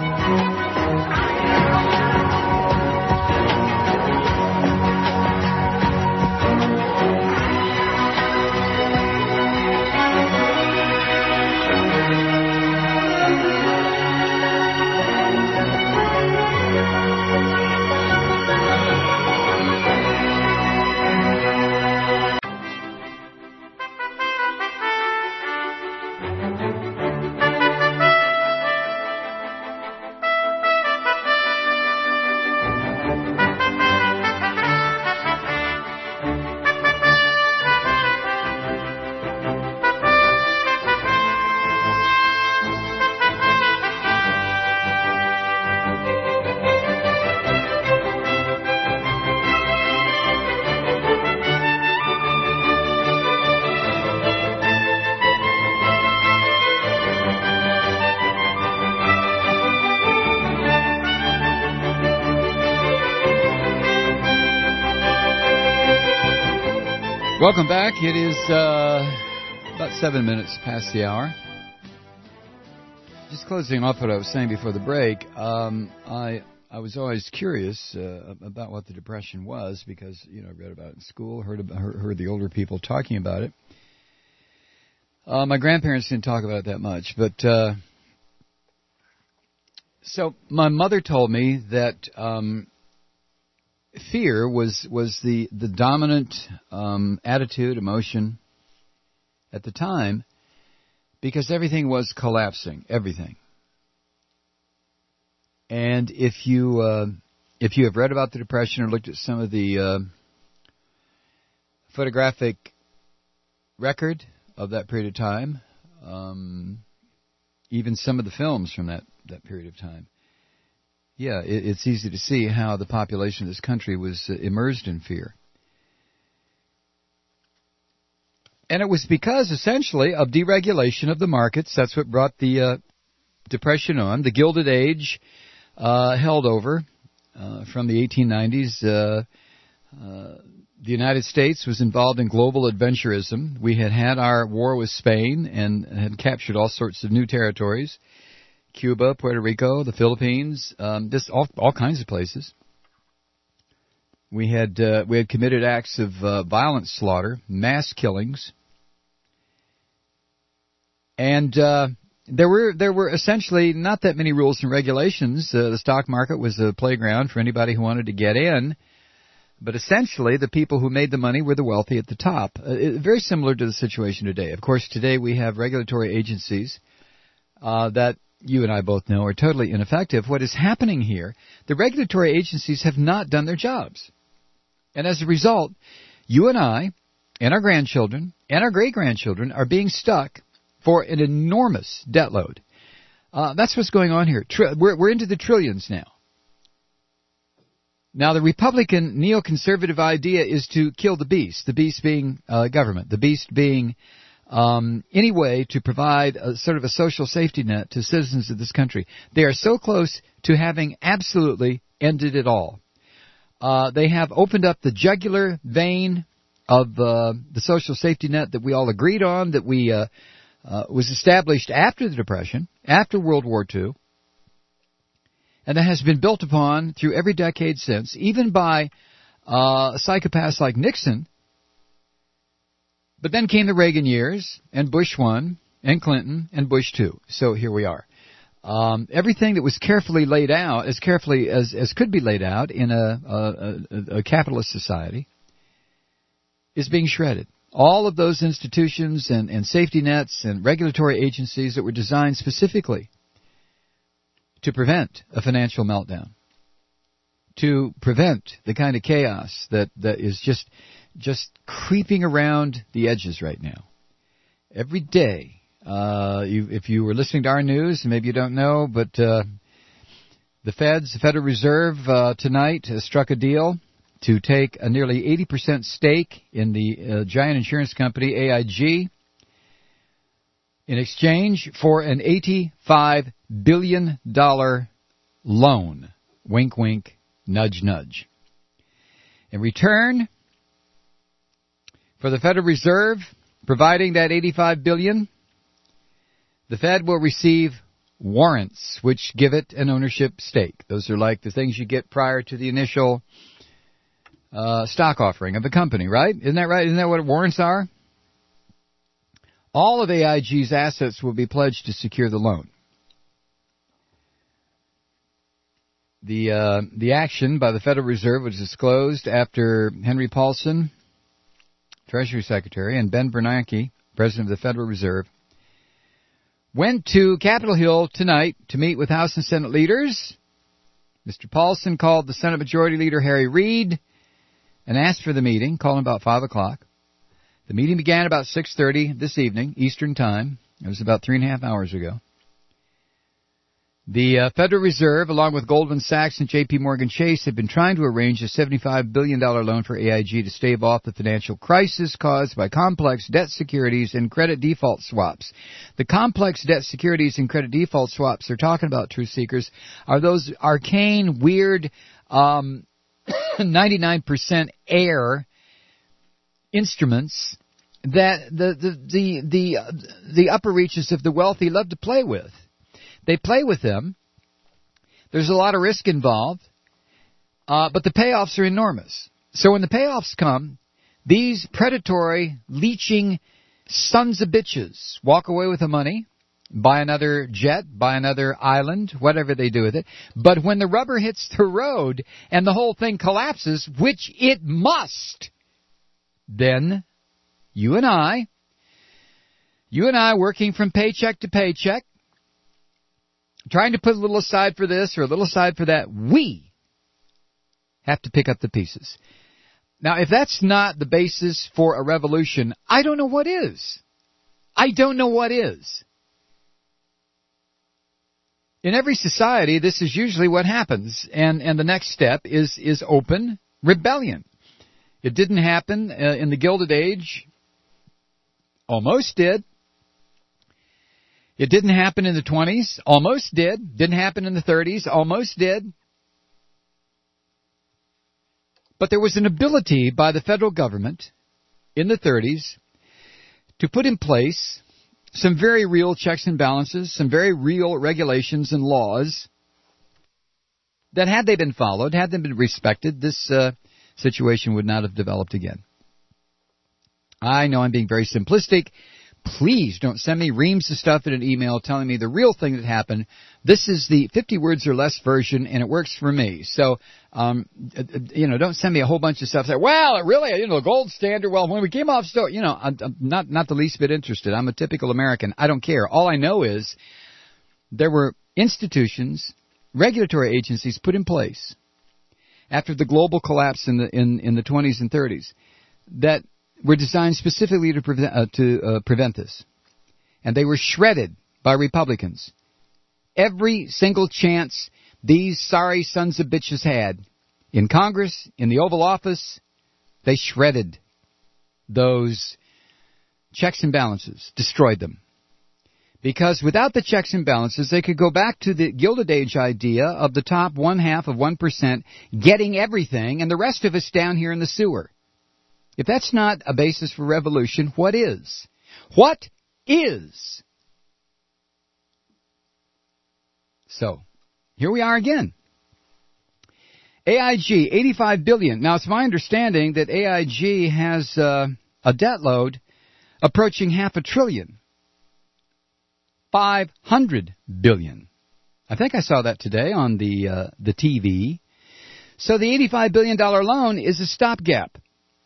A: Welcome back. It is about 7 minutes past the hour. Just closing off what I was saying before the break, I was always curious about what the Depression was because, I read about it in school, heard the older people talking about it. My grandparents didn't talk about it that much, but so my mother told me that fear was the dominant attitude, emotion at the time because everything was collapsing, everything. And if you have read about the Depression or looked at some of the photographic record of that period of time, even some of the films from that period of time, yeah, it's easy to see how the population of this country was immersed in fear. And it was because, essentially, of deregulation of the markets. That's what brought the Depression on. The Gilded Age held over from the 1890s. The United States was involved in global adventurism. We had our war with Spain and had captured all sorts of new territories. Cuba, Puerto Rico, the Philippines, just all kinds of places. We had committed acts of violent slaughter, mass killings, and there were essentially not that many rules and regulations. The stock market was a playground for anybody who wanted to get in, but essentially the people who made the money were the wealthy at the top. Very similar to the situation today. Of course, today we have regulatory agencies that you and I both know are totally ineffective. What is happening here, the regulatory agencies have not done their jobs. And as a result, you and I and our grandchildren and our great-grandchildren are being stuck for an enormous debt load. That's what's going on here. We're into the trillions now. Now, the Republican neoconservative idea is to kill the beast being government, the beast being any way to provide a sort of a social safety net to citizens of this country. They are so close to having absolutely ended it all. They have opened up the jugular vein of the social safety net that we all agreed on, that we was established after the Depression, after World War II, and that has been built upon through every decade since, even by psychopaths like Nixon. But then came the Reagan years, and Bush 1, and Clinton, and Bush 2. So here we are. Everything that was carefully laid out, as carefully as could be laid out in a capitalist society, is being shredded. All of those institutions and safety nets and regulatory agencies that were designed specifically to prevent a financial meltdown, to prevent the kind of chaos that is just creeping around the edges right now. Every day, if you were listening to our news, maybe you don't know, but the Federal Reserve, tonight struck a deal to take a nearly 80% stake in the giant insurance company AIG in exchange for an $85 billion loan. Wink, wink, nudge, nudge. In return for the Federal Reserve providing that $85 billion, the Fed will receive warrants, which give it an ownership stake. Those are like the things you get prior to the initial stock offering of a company, right? Isn't that right? Isn't that what warrants are? All of AIG's assets will be pledged to secure the loan. The action by the Federal Reserve was disclosed after Henry Paulson, Treasury Secretary, and Ben Bernanke, President of the Federal Reserve, went to Capitol Hill tonight to meet with House and Senate leaders. Mr. Paulson called the Senate Majority Leader Harry Reid and asked for the meeting, calling about 5 o'clock. The meeting began about 6:30 this evening, Eastern Time. It was about 3.5 hours ago. The Federal Reserve, along with Goldman Sachs and J.P. Morgan Chase, have been trying to arrange a $75 billion loan for AIG to stave off the financial crisis caused by complex debt securities and credit default swaps. The complex debt securities and credit default swaps they're talking about, truth seekers, are those arcane, weird, 99% air instruments that the upper reaches of the wealthy love to play with. They play with them. There's a lot of risk involved, but the payoffs are enormous. So when the payoffs come, these predatory, leeching sons of bitches walk away with the money, buy another jet, buy another island, whatever they do with it. But when the rubber hits the road and the whole thing collapses, which it must, then you and I working from paycheck to paycheck, trying to put a little aside for this or a little aside for that, we have to pick up the pieces. Now, if that's not the basis for a revolution, I don't know what is. I don't know what is. In every society, this is usually what happens, and the next step is open rebellion. It didn't happen in the Gilded Age. Almost did. It didn't happen in the 20s. Almost did. Didn't happen in the 30s. Almost did. But there was an ability by the federal government in the 30s to put in place some very real checks and balances, some very real regulations and laws that had they been followed, had they been respected, this situation would not have developed again. I know I'm being very simplistic. Please don't send me reams of stuff in an email telling me the real thing that happened. This is the 50 words or less version, and it works for me. So, don't send me a whole bunch of stuff. Say, well, really, the gold standard. Well, when we came off, I'm not the least bit interested. I'm a typical American. I don't care. All I know is there were institutions, regulatory agencies put in place after the global collapse in the 20s and 30s that were designed specifically to prevent this. And they were shredded by Republicans. Every single chance these sorry sons of bitches had in Congress, in the Oval Office, they shredded those checks and balances, destroyed them. Because without the checks and balances, they could go back to the Gilded Age idea of the top 0.5% getting everything and the rest of us down here in the sewer. If that's not a basis for revolution, what is? What is. So, here we are again. AIG, $85 billion. Now, it's my understanding that AIG has a debt load approaching $500 billion. $500 billion. I think I saw that today on the TV. So the $85 billion loan is a stopgap.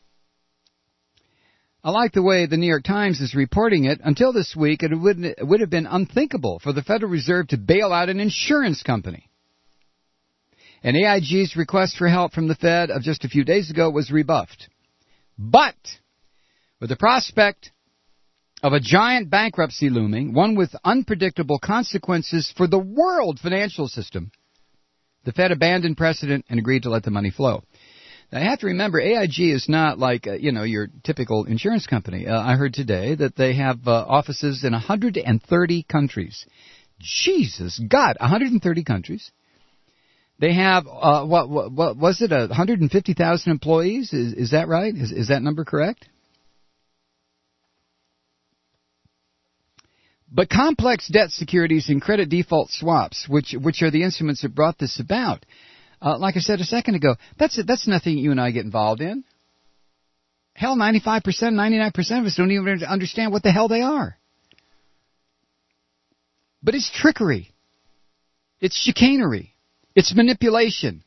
A: I like the way the New York Times is reporting it. Until this week, it would have been unthinkable for the Federal Reserve to bail out an insurance company. And AIG's request for help from the Fed of just a few days ago was rebuffed. But with the prospect of a giant bankruptcy looming, one with unpredictable consequences for the world financial system, the Fed abandoned precedent and agreed to let the money flow. Now, you have to remember, AIG is not like, your typical insurance company. I heard today that they have offices in 130 countries. Jesus, God, 130 countries. They have, what was it, 150,000 employees? Is that right? Is that number correct? But complex debt securities and credit default swaps, which are the instruments that brought this about, like I said a second ago, that's nothing you and I get involved in. Hell, 95%, 99% of us don't even understand what the hell they are. But it's trickery. It's chicanery. It's manipulation.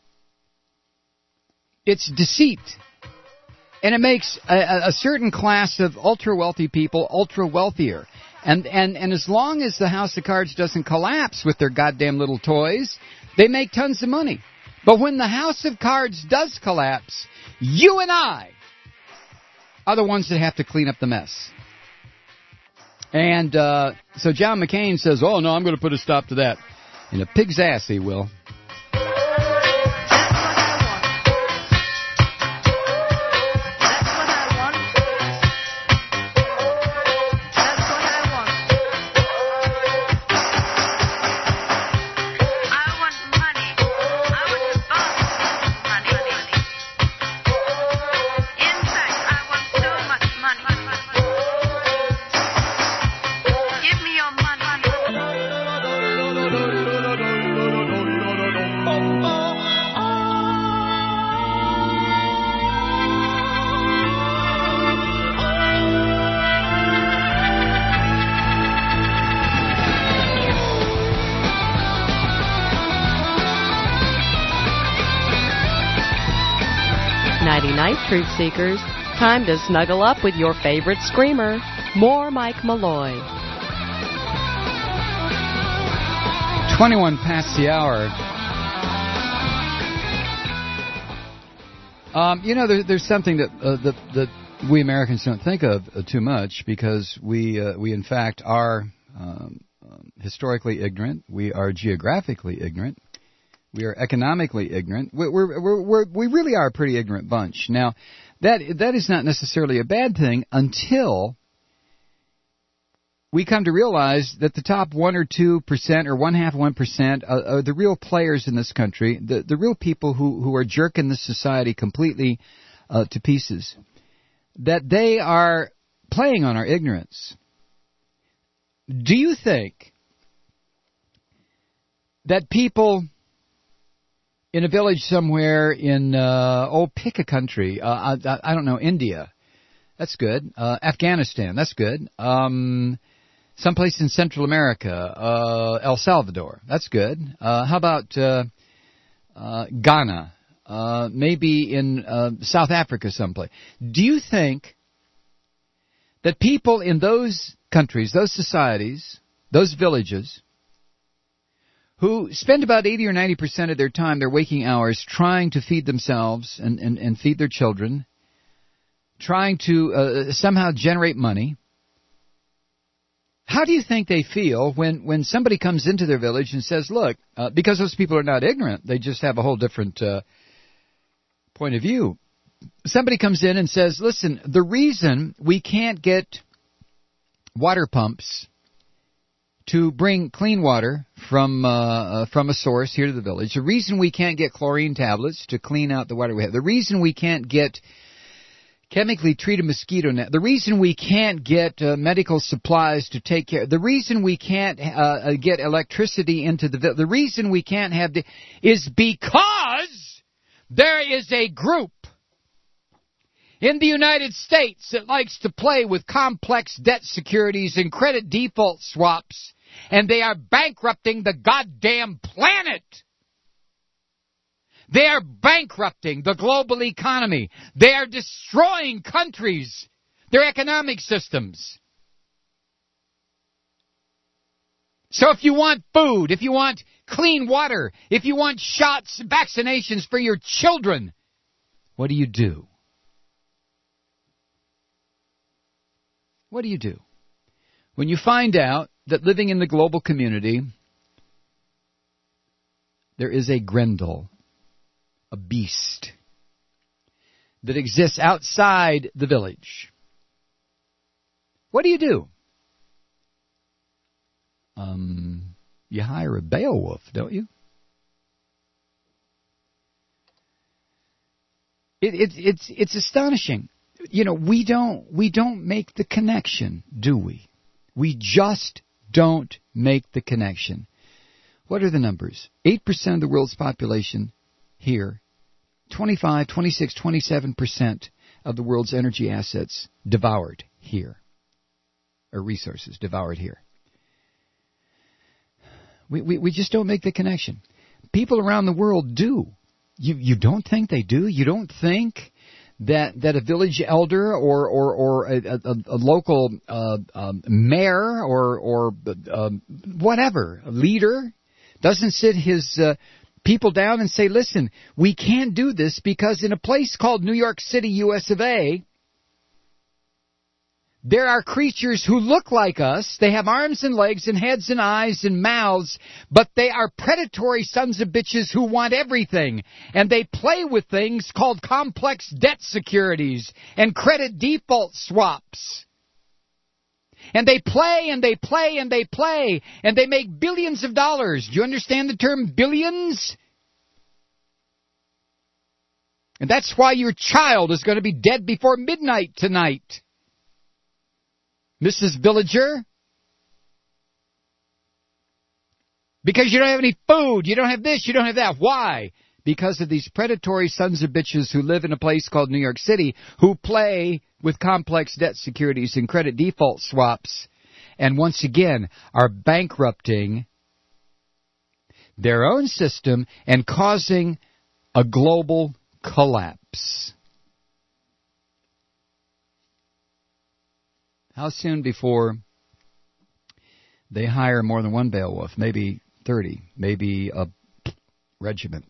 A: It's deceit. And it makes a certain class of ultra-wealthy people ultra-wealthier. And as long as the house of cards doesn't collapse with their goddamn little toys, they make tons of money. But when the house of cards does collapse, you and I are the ones that have to clean up the mess. And so John McCain says, oh, no, I'm going to put a stop to that. In a pig's ass, he will.
M: Truth Seekers, time to snuggle up with your favorite screamer. More Mike Malloy.
A: 21 past the hour. There's something that we Americans don't think of too much because we in fact are historically ignorant. We are geographically ignorant. We are economically ignorant. We really are a pretty ignorant bunch. Now, that is not necessarily a bad thing until we come to realize that the top 1 or 2% or 0.5% are the real players in this country, the real people who are jerking this society completely to pieces, that they are playing on our ignorance. Do you think that people in a village somewhere in, pick a country. I don't know, India. That's good. Afghanistan. That's good. Someplace in Central America. El Salvador. That's good. How about Ghana? Maybe in South Africa someplace. Do you think that people in those countries, those societies, those villages, who spend about 80 or 90% of their time, their waking hours, trying to feed themselves and feed their children, trying to somehow generate money, how do you think they feel when somebody comes into their village and says, look, because those people are not ignorant, they just have a whole different point of view. Somebody comes in and says, listen, the reason we can't get water pumps to bring clean water from a source here to the village, the reason we can't get chlorine tablets to clean out the water we have, the reason we can't get chemically treat a mosquito net. The reason we can't get medical supplies to take care, the reason we can't get electricity into the reason we can't have is because there is a group in the United States that likes to play with complex debt securities and credit default swaps, and they are bankrupting the goddamn planet. They are bankrupting the global economy. They are destroying countries, their economic systems. So if you want food, if you want clean water, if you want shots, vaccinations for your children, what do you do? What do you do? When you find out that living in the global community, there is a Grendel, a beast, that exists outside the village. What do? You hire a Beowulf, don't you? It's astonishing. You know, we don't make the connection, do we? We just don't make the connection. What are the numbers? 8% of the world's population here. 25, 26, 27% of the world's energy assets devoured here. Or resources devoured here. We just don't make the connection. People around the world do. You don't think they do? You don't think that a village elder or a local mayor or whatever, a leader, doesn't sit his people down and say, listen, we can't do this because in a place called New York City, US of A, there are creatures who look like us. They have arms and legs and heads and eyes and mouths, but they are predatory sons of bitches who want everything. And they play with things called complex debt securities and credit default swaps. And they play and they play and they play, and they make billions of dollars. Do you understand the term billions? And that's why your child is going to be dead before midnight tonight. Mrs. Villager? Because you don't have any food, you don't have this, you don't have that. Why? Because of these predatory sons of bitches who live in a place called New York City, who play with complex debt securities and credit default swaps, and once again are bankrupting their own system and causing a global collapse. How soon before they hire more than one Beowulf? Maybe 30, maybe a regiment,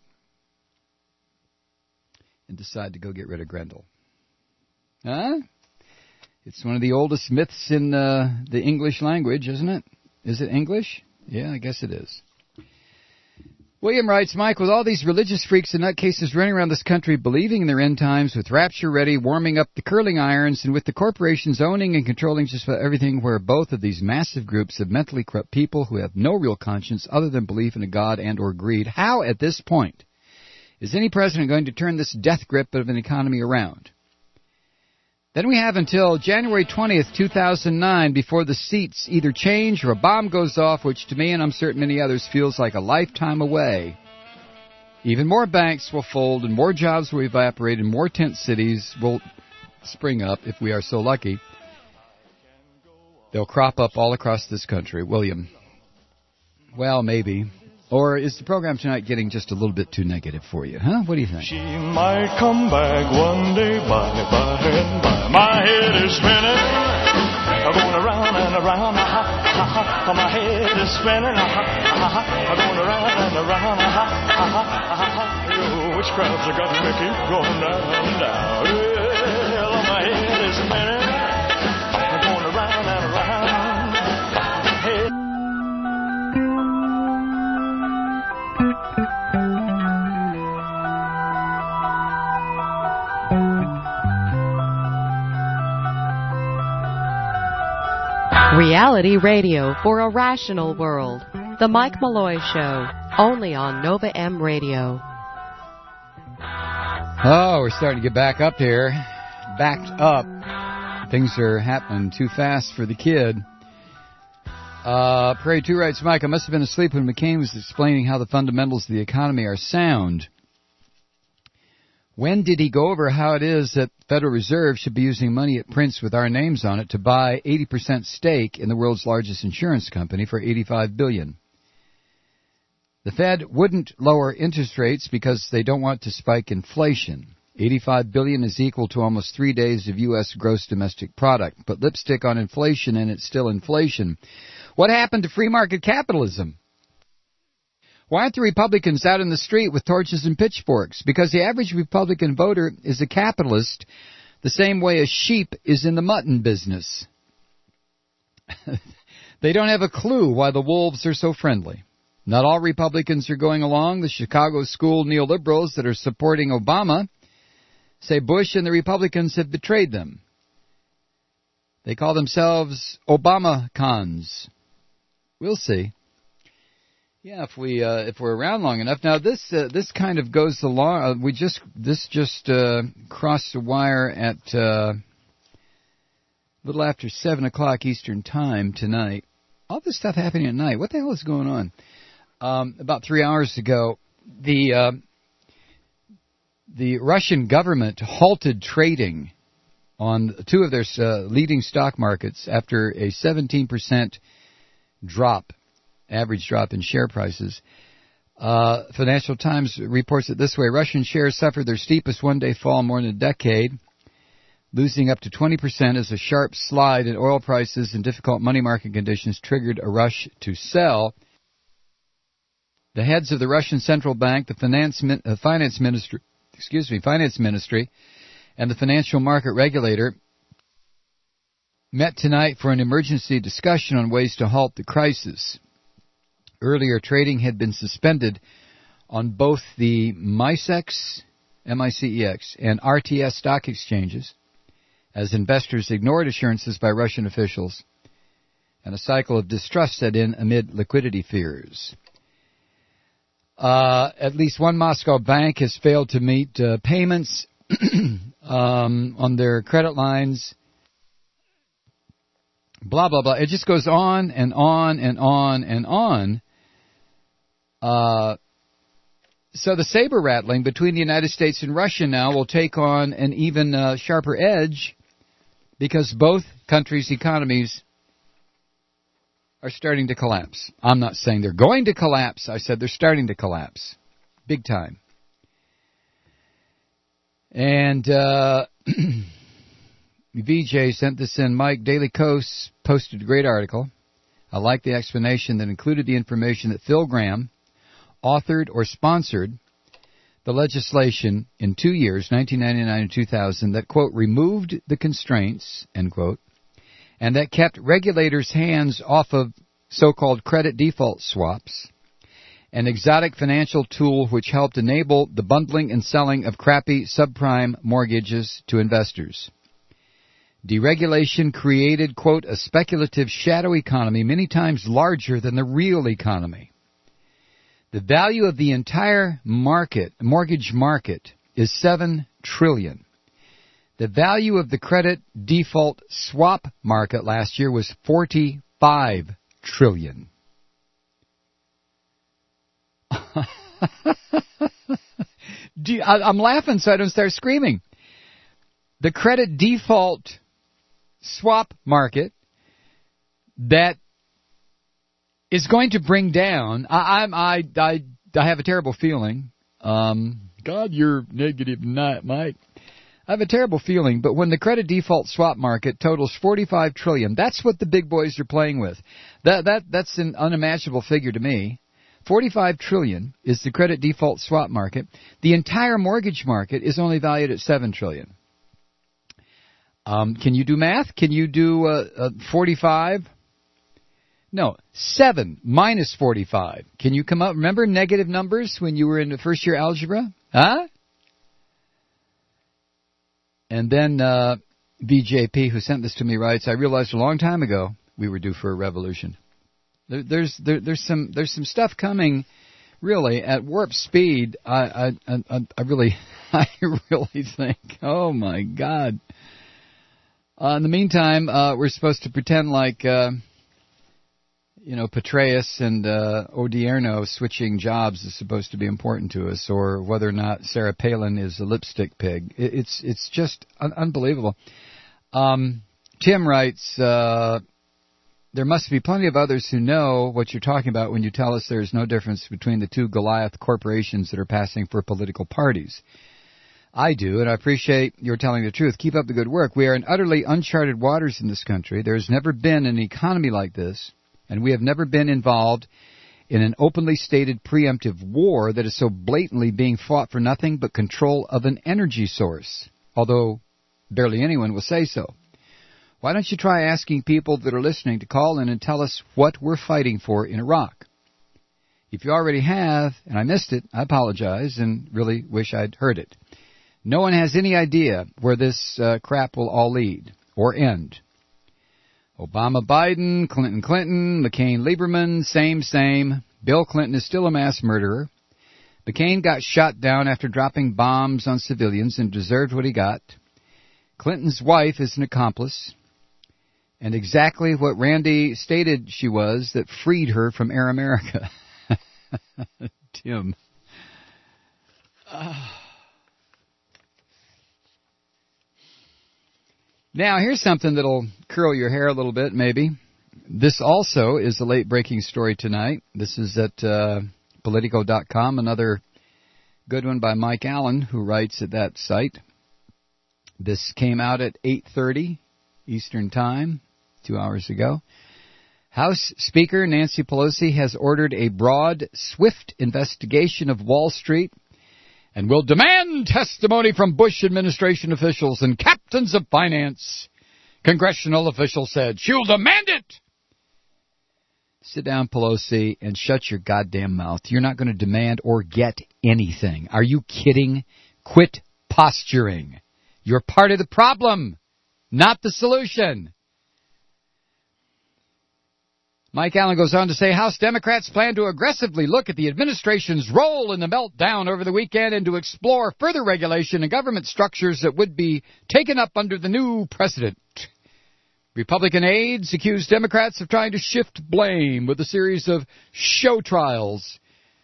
A: and decide to go get rid of Grendel. Huh? It's one of the oldest myths in the English language, isn't it? Is it English? Yeah, I guess it is. William writes, Mike, with all these religious freaks and nutcases running around this country believing in their end times, with rapture ready, warming up the curling irons, and with the corporations owning and controlling just about everything, where both of these massive groups of mentally corrupt people who have no real conscience other than belief in a God and or greed, how at this point is any president going to turn this death grip of an economy around? Then we have until January 20th, 2009, before the seats either change or a bomb goes off, which to me and I'm certain many others feels like a lifetime away. Even more banks will fold and more jobs will evaporate and more tent cities will spring up, if we are so lucky. They'll crop up all across this country. William. Well, maybe. Or is the program tonight getting just a little bit too negative for you, huh? What do you think?
N: She might come back one day, by and by. My head is spinning, going around and around, my head is spinning, going around and around, witchcrafts are got me keep going down and down. Well, my head is spinning, going around and around.
M: Reality radio for a rational world. The Mike Malloy Show, only on Nova M Radio.
A: Oh, we're starting to get back up here. backed up. Things are happening too fast for the kid. Prairie 2 writes, Mike, I must have been asleep when McCain was explaining how the fundamentals of the economy are sound. When did he go over how it is that the Federal Reserve should be using money it prints with our names on it to buy 80% stake in the world's largest insurance company for $85 billion? The Fed wouldn't lower interest rates because they don't want to spike inflation. $85 billion is equal to almost 3 days of U.S. gross domestic product. But lipstick on inflation, and it's still inflation. What happened to free market capitalism? Why aren't the Republicans out in the street with torches and pitchforks? Because the average Republican voter is a capitalist the same way a sheep is in the mutton business. They don't have a clue why the wolves are so friendly. Not all Republicans are going along. The Chicago school neoliberals that are supporting Obama say Bush and the Republicans have betrayed them. They call themselves Obama cons. We'll see. Yeah, if we're around long enough. Now this kind of goes along. This just crossed the wire at a little after 7:00 Eastern Time tonight. All this stuff happening at night. What the hell is going on? About 3 hours ago, the Russian government halted trading on two of their leading stock markets after a 17% drop. Average drop in share prices. Financial Times reports it this way. Russian shares suffered their steepest one-day fall in more than a decade, losing up to 20% as a sharp slide in oil prices and difficult money market conditions triggered a rush to sell. The heads of the Russian Central Bank, the Finance Ministry, and the Financial Market Regulator met tonight for an emergency discussion on ways to halt the crisis. Earlier, trading had been suspended on both the MICEX, M-I-C-E-X, and RTS stock exchanges as investors ignored assurances by Russian officials, and a cycle of distrust set in amid liquidity fears. At least one Moscow bank has failed to meet payments on their credit lines. Blah, blah, blah. It just goes on and on and on and on. So the saber rattling between the United States and Russia now will take on an even sharper edge because both countries' economies are starting to collapse. I'm not saying they're going to collapse. I said they're starting to collapse. Big time. And VJ sent this in. Mike, Daily Kos posted a great article. I like the explanation that included the information that Phil Gramm authored or sponsored the legislation in 2 years, 1999 and 2000, that, quote, removed the constraints, end quote, and that kept regulators' hands off of so-called credit default swaps, an exotic financial tool which helped enable the bundling and selling of crappy subprime mortgages to investors. Deregulation created, quote, a speculative shadow economy many times larger than the real economy. The value of the entire mortgage market, is $7 trillion. The value of the credit default swap market last year was $45 trillion. I'm laughing so I don't start screaming. The credit default swap market that is going to bring down. I have a terrible feeling. God, you're negative tonight, Mike. I have a terrible feeling, but when the credit default swap market totals $45 trillion, that's what the big boys are playing with. That's an unimaginable figure to me. $45 trillion is the credit default swap market. The entire mortgage market is only valued at $7 trillion. Can you do math? Can you do 45? No, 7 minus 45. Can you come up? Remember negative numbers when you were in the first year algebra? Huh? And then VJP, who sent this to me, writes, I realized a long time ago we were due for a revolution. There's some stuff coming really, at warp speed, I really think, oh my God. In the meantime, we're supposed to pretend like, Petraeus and Odierno switching jobs is supposed to be important to us, or whether or not Sarah Palin is a lipstick pig. It's just unbelievable. Tim writes, there must be plenty of others who know what you're talking about when you tell us there is no difference between the two Goliath corporations that are passing for political parties. I do, and I appreciate your telling the truth. Keep up the good work. We are in utterly uncharted waters in this country. There has never been an economy like this, and we have never been involved in an openly stated preemptive war that is so blatantly being fought for nothing but control of an energy source, although barely anyone will say so. Why don't you try asking people that are listening to call in and tell us what we're fighting for in Iraq? If you already have, and I missed it, I apologize and really wish I'd heard it. No one has any idea where this crap will all lead or end. Obama-Biden, Clinton-Clinton, McCain-Lieberman, same. Bill Clinton is still a mass murderer. McCain got shot down after dropping bombs on civilians and deserved what he got. Clinton's wife is an accomplice, and exactly what Randy stated she was that freed her from Air America. Tim. Now, here's something that'll curl your hair a little bit, maybe. This also is a late-breaking story tonight. This is at Politico.com, another good one by Mike Allen, who writes at that site. This came out at 8:30 Eastern Time, 2 hours ago. House Speaker Nancy Pelosi has ordered a broad, swift investigation of Wall Street and will demand testimony from Bush administration officials and captains of finance. Congressional officials said, she'll demand it. Sit down, Pelosi, and shut your goddamn mouth. You're not going to demand or get anything. Are you kidding? Quit posturing. You're part of the problem, not the solution. Mike Allen goes on to say House Democrats plan to aggressively look at the administration's role in the meltdown over the weekend and to explore further regulation and government structures that would be taken up under the new president. Republican aides accuse Democrats of trying to shift blame with a series of show trials,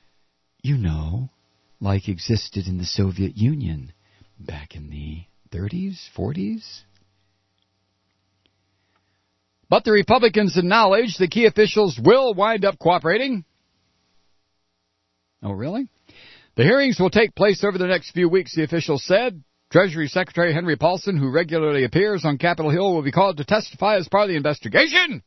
A: like existed in the Soviet Union back in the 30s, 40s. But the Republicans acknowledge the key officials will wind up cooperating. Oh, really? The hearings will take place over the next few weeks, the officials said. Treasury Secretary Henry Paulson, who regularly appears on Capitol Hill, will be called to testify as part of the investigation.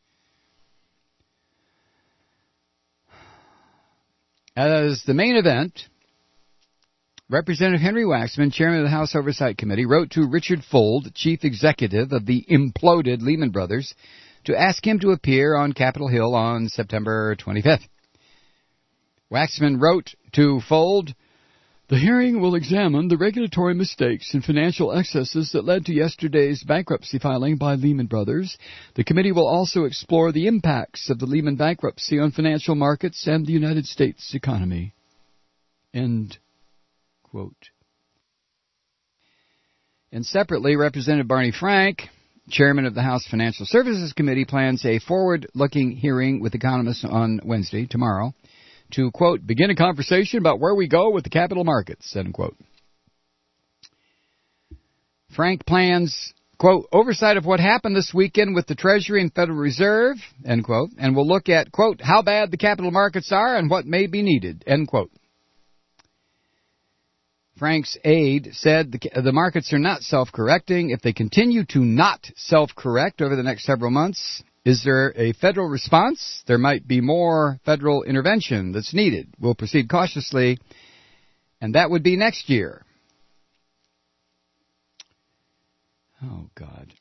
A: As the main event, Representative Henry Waxman, chairman of the House Oversight Committee, wrote to Richard Fuld, chief executive of the imploded Lehman Brothers, to ask him to appear on Capitol Hill on September 25th. Waxman wrote to Fuld, the hearing will examine the regulatory mistakes and financial excesses that led to yesterday's bankruptcy filing by Lehman Brothers. The committee will also explore the impacts of the Lehman bankruptcy on financial markets and the United States economy. End quote. And separately, Representative Barney Frank, chairman of the House Financial Services Committee, plans a forward-looking hearing with economists on Wednesday, tomorrow, to, quote, begin a conversation about where we go with the capital markets, end quote. Frank plans, quote, oversight of what happened this weekend with the Treasury and Federal Reserve, end quote, and will look at, quote, how bad the capital markets are and what may be needed, end quote. Frank's aide said the markets are not self-correcting. If they continue to not self-correct over the next several months, is there a federal response? There might be more federal intervention that's needed. We'll proceed cautiously, and that would be next year. Oh God,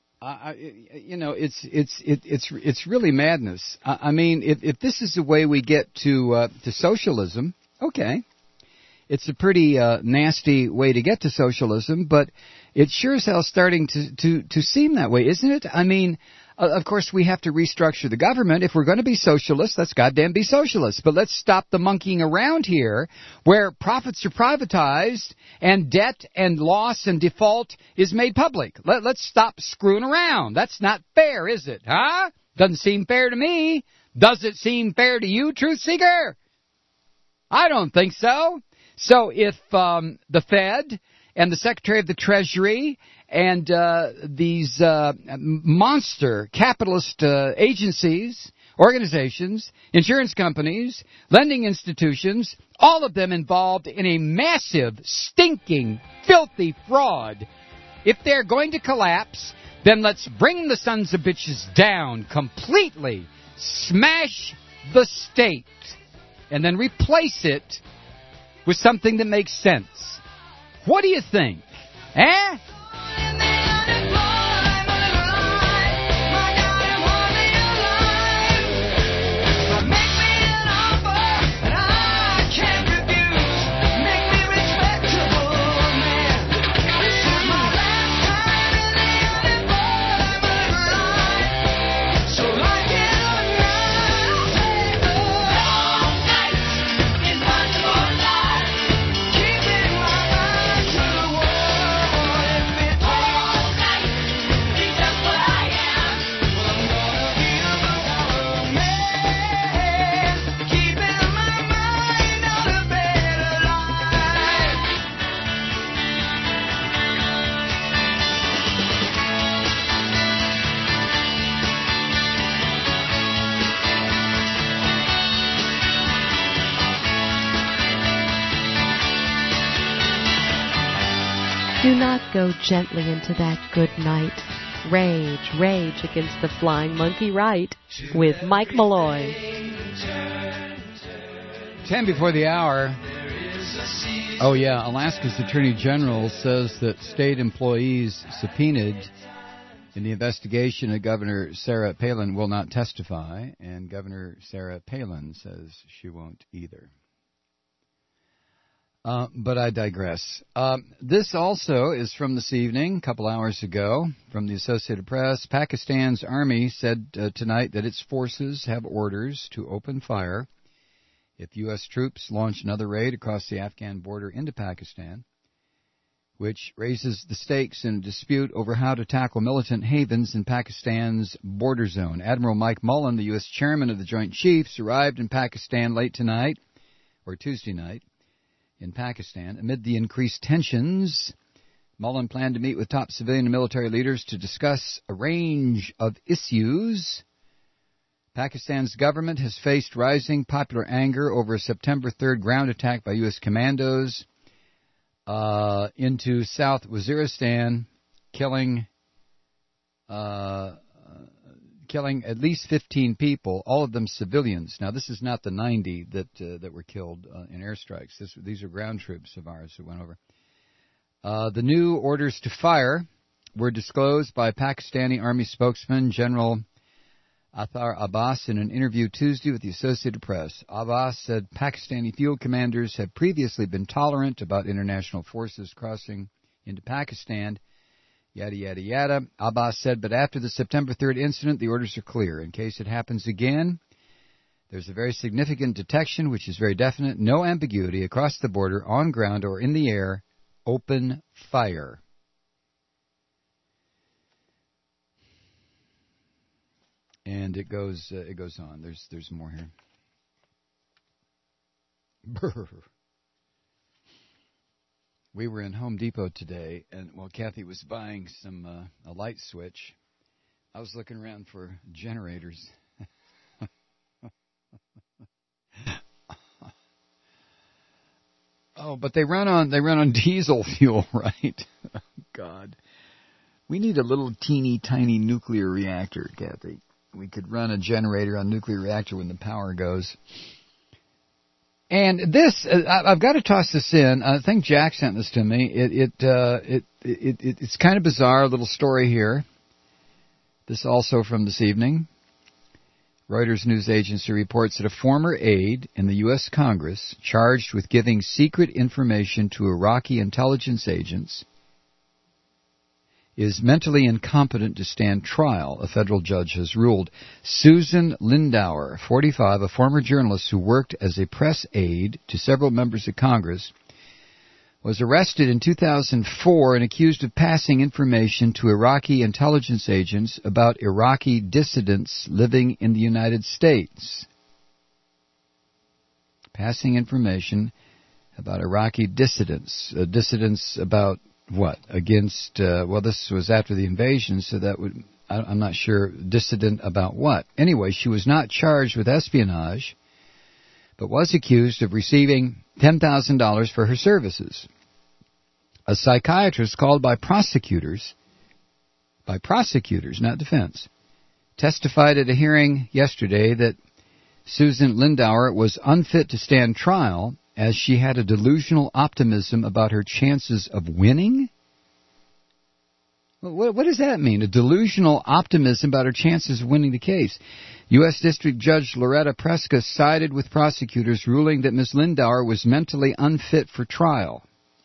A: it's really madness. I mean, if this is the way we get to socialism, okay. It's a pretty nasty way to get to socialism, but it sure as hell starting to seem that way, isn't it? I mean, Of course, we have to restructure the government. If we're going to be socialists, let's goddamn be socialists. But let's stop the monkeying around here where profits are privatized and debt and loss and default is made public. Let's stop screwing around. That's not fair, is it? Huh? Doesn't seem fair to me. Does it seem fair to you, Truth Seeker? I don't think so. So if the Fed and the Secretary of the Treasury and these monster capitalist agencies, organizations, insurance companies, lending institutions, all of them involved in a massive, stinking, filthy fraud, if they're going to collapse, then let's bring the sons of bitches down completely, smash the state, and then replace it with something that makes sense. What do you think? Eh?
M: Do not go gently into that good night. Rage, rage against the flying monkey right with Mike Malloy.
A: 10 before the hour. Oh, yeah, Alaska's Attorney General says that state employees subpoenaed in the investigation of Governor Sarah Palin will not testify, and Governor Sarah Palin says she won't either. But I digress. This also is from this evening, a couple hours ago, from the Associated Press. Pakistan's army said tonight that its forces have orders to open fire if U.S. troops launch another raid across the Afghan border into Pakistan, which raises the stakes in a dispute over how to tackle militant havens in Pakistan's border zone. Admiral Mike Mullen, the U.S. chairman of the Joint Chiefs, arrived in Pakistan late tonight, or Tuesday night, in Pakistan. Amid the increased tensions, Mullen planned to meet with top civilian and military leaders to discuss a range of issues. Pakistan's government has faced rising popular anger over a September 3rd ground attack by U.S. commandos into South Waziristan, killing at least 15 people, all of them civilians. Now, this is not the 90 that were killed in airstrikes. These are ground troops of ours who went over. The new orders to fire were disclosed by Pakistani Army spokesman General Athar Abbas in an interview Tuesday with the Associated Press. Abbas said Pakistani field commanders have previously been tolerant about international forces crossing into Pakistan. Yada, yada, yada. Abbas said, but after the September 3rd incident, the orders are clear. In case it happens again, there's a very significant detection, which is very definite, no ambiguity, across the border, on ground, or in the air, open fire. And it goes on. There's more here. Brr. We were in Home Depot today, and while Kathy was buying a light switch, I was looking around for generators. Oh, but they run on diesel fuel, right? Oh, God. We need a little teeny tiny nuclear reactor, Kathy. We could run a generator on a nuclear reactor when the power goes. And this, I've got to toss this in. I think Jack sent this to me. It's kind of bizarre, a little story here. This also from this evening. Reuters news agency reports that a former aide in the U.S. Congress charged with giving secret information to Iraqi intelligence agents is mentally incompetent to stand trial, a federal judge has ruled. Susan Lindauer, 45, a former journalist who worked as a press aide to several members of Congress, was arrested in 2004 and accused of passing information to Iraqi intelligence agents about Iraqi dissidents living in the United States. Passing information about Iraqi dissidents. Dissidents about what? Against, well, this was after the invasion, so that would, I'm not sure, dissident about what. Anyway, she was not charged with espionage, but was accused of receiving $10,000 for her services. A psychiatrist called by prosecutors, not defense, testified at a hearing yesterday that Susan Lindauer was unfit to stand trial as she had a delusional optimism about her chances of winning? What does that mean, a delusional optimism about her chances of winning the case? U.S. District Judge Loretta Preska sided with prosecutors, ruling that Ms. Lindauer was mentally unfit for trial.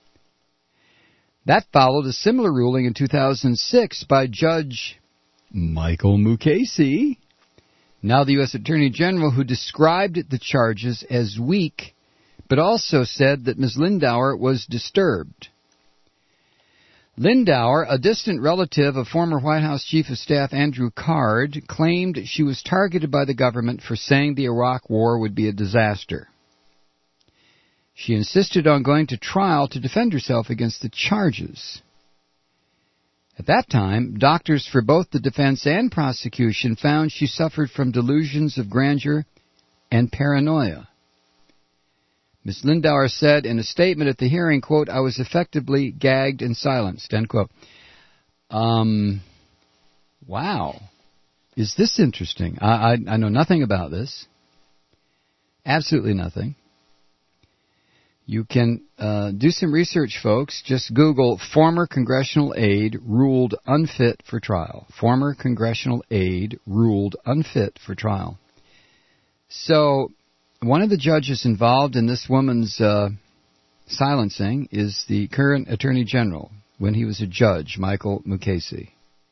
A: That followed a similar ruling in 2006 by Judge Michael Mukasey, now the U.S. Attorney General, who described the charges as weak, but also said that Ms. Lindauer was disturbed. Lindauer, a distant relative of former White House Chief of Staff Andrew Card, claimed she was targeted by the government for saying the Iraq War would be a disaster. She insisted on going to trial to defend herself against the charges. At that time, doctors for both the defense and prosecution found she suffered from delusions of grandeur and paranoia. Ms. Lindauer said in a statement at the hearing, quote, "I was effectively gagged and silenced," end quote. Wow. Is this interesting? I know nothing about this. Absolutely nothing. You can do some research, folks. Just Google former congressional aide ruled unfit for trial. Former congressional aide ruled unfit for trial. So one of the judges involved in this woman's silencing is the current Attorney General, when he was a judge, Michael Mukasey.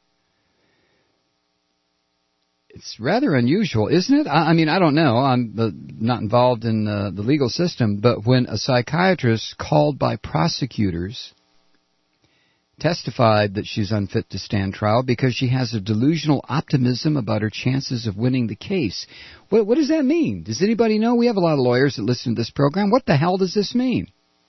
A: It's rather unusual, isn't it? I mean, I don't know. I'm not involved in the legal system, but when a psychiatrist called by prosecutors testified that she's unfit to stand trial because she has a delusional optimism about her chances of winning the case. What does that mean? Does anybody know? We have a lot of lawyers that listen to this program. What the hell does this mean?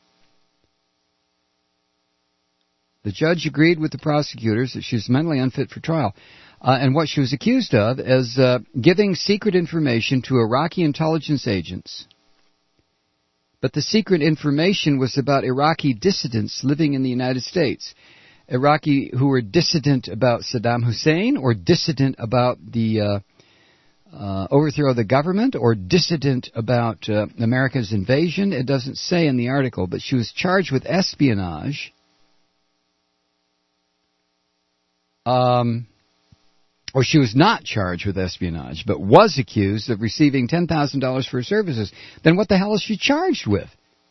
A: The judge agreed with the prosecutors that she was mentally unfit for trial. And what she was accused of is giving secret information to Iraqi intelligence agents. But the secret information was about Iraqi dissidents living in the United States. Iraqi who were dissident about Saddam Hussein, or dissident about the overthrow of the government, or dissident about America's invasion. It doesn't say in the article, but she was charged with espionage. Or she was not charged with espionage, but was accused of receiving $10,000 for her services. Then what the hell is she charged with?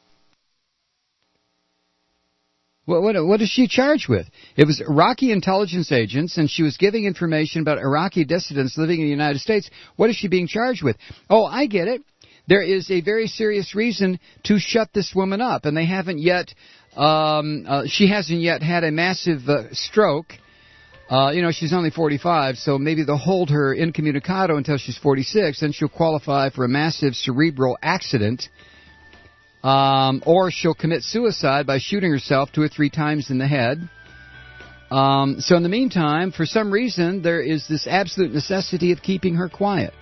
A: What is she charged with? It was Iraqi intelligence agents, and she was giving information about Iraqi dissidents living in the United States. What is she being charged with? Oh, I get it. There is a very serious reason to shut this woman up, and they haven't yet, she hasn't yet had a massive stroke. She's only 45, so maybe they'll hold her incommunicado until she's 46, then she'll qualify for a massive cerebral accident, or she'll commit suicide by shooting herself 2 or 3 times in the head. So in the meantime, for some reason, there is this absolute necessity of keeping her quiet.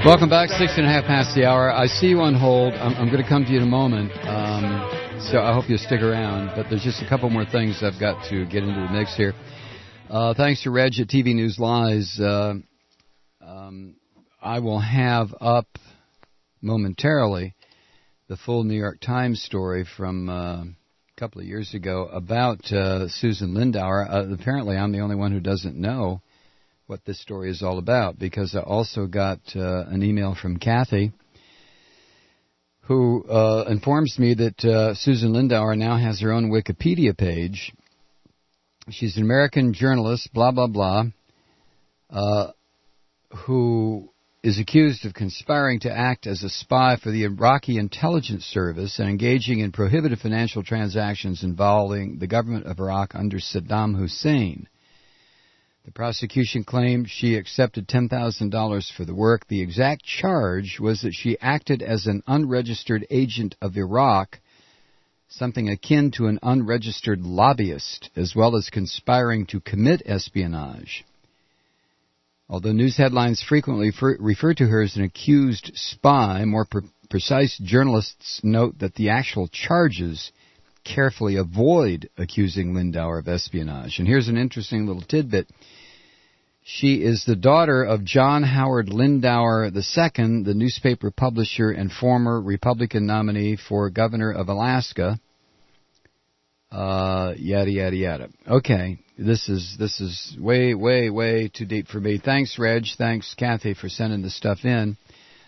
A: Welcome back, 6.5 past the hour. I see you on hold. I'm going to come to you in a moment, so I hope you'll stick around. But there's just a couple more things I've got to get into the mix here. Thanks to Reg at TV News Lies. I will have up momentarily the full New York Times story from a couple of years ago about Susan Lindauer. Apparently, I'm the only one who doesn't know what this story is all about, because I also got an email from Kathy, who informs me that Susan Lindauer now has her own Wikipedia page. She's an American journalist, blah, blah, blah, who is accused of conspiring to act as a spy for the Iraqi intelligence service and engaging in prohibited financial transactions involving the government of Iraq under Saddam Hussein. The prosecution claimed she accepted $10,000 for the work. The exact charge was that she acted as an unregistered agent of Iraq, something akin to an unregistered lobbyist, as well as conspiring to commit espionage. Although news headlines frequently refer to her as an accused spy, more precise journalists note that the actual charges carefully avoid accusing Lindauer of espionage. And here's an interesting little tidbit. She is the daughter of John Howard Lindauer II, the newspaper publisher and former Republican nominee for governor of Alaska. Yada, yada, yada. Okay, this is way, way, way too deep for me. Thanks, Reg. Thanks, Kathy, for sending this stuff in.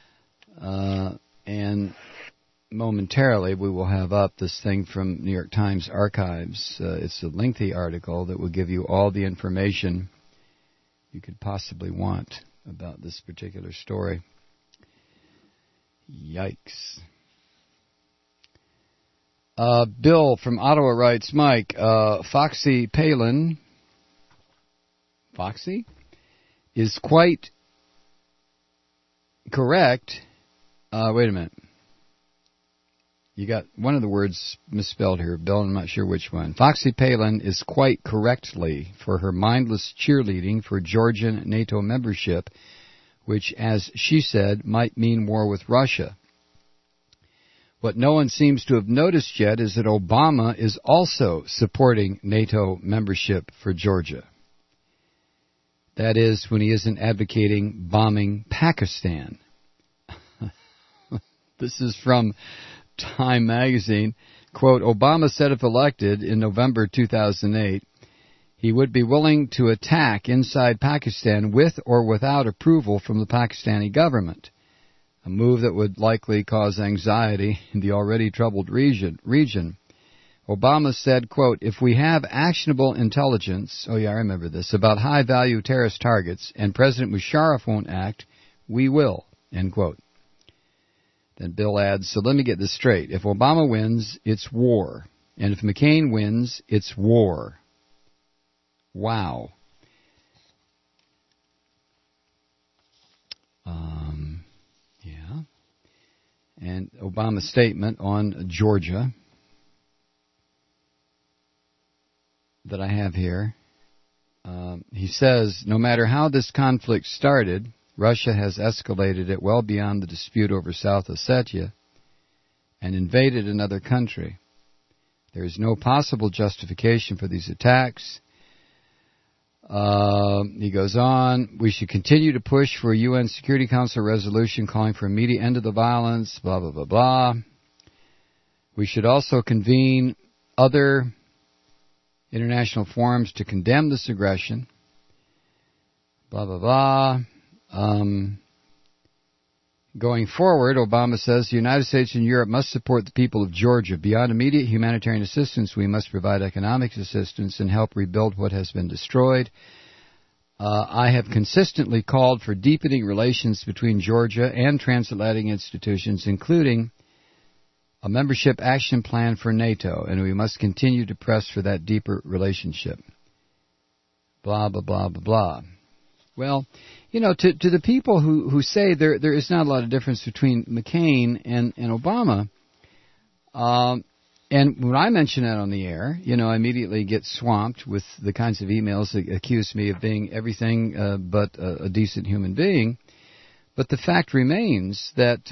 A: And momentarily, we will have up this thing from New York Times archives. It's a lengthy article that will give you all the information you could possibly want about this particular story. Yikes. Bill from Ottawa writes, Mike, Foxy Palin, Foxy, is quite correct. Wait a minute. You got one of the words misspelled here, Bill. I'm not sure which one. Foxy Palin is quite correctly for her mindless cheerleading for Georgian NATO membership, which, as she said, might mean war with Russia. What no one seems to have noticed yet is that Obama is also supporting NATO membership for Georgia. That is, when he isn't advocating bombing Pakistan. This is from Time magazine. Quote, Obama said if elected in November 2008, he would be willing to attack inside Pakistan with or without approval from the Pakistani government, a move that would likely cause anxiety in the already troubled region. Obama said, quote, if we have actionable intelligence, oh yeah, I remember this, about high-value terrorist targets and President Musharraf won't act, we will, end quote. Then Bill adds, so let me get this straight. If Obama wins, it's war. And if McCain wins, it's war. Wow. Yeah. And Obama's statement on Georgia that I have here. He says, no matter how this conflict started, Russia has escalated it well beyond the dispute over South Ossetia and invaded another country. There is no possible justification for these attacks. He goes on, we should continue to push for a UN Security Council resolution calling for immediate end to the violence, blah, blah, blah, blah. We should also convene other international forums to condemn this aggression, blah, blah, blah. Going forward, Obama says the United States and Europe must support the people of Georgia. Beyond immediate humanitarian assistance, we must provide economic assistance and help rebuild what has been destroyed. I have consistently called for deepening relations between Georgia and transatlantic institutions, including a membership action plan for NATO, and we must continue to press for that deeper relationship. Blah, blah, blah, blah, blah. Well, you know, to the people who say there is not a lot of difference between McCain and Obama, and when I mention that on the air, you know, I immediately get swamped with the kinds of emails that accuse me of being everything but a decent human being. But the fact remains that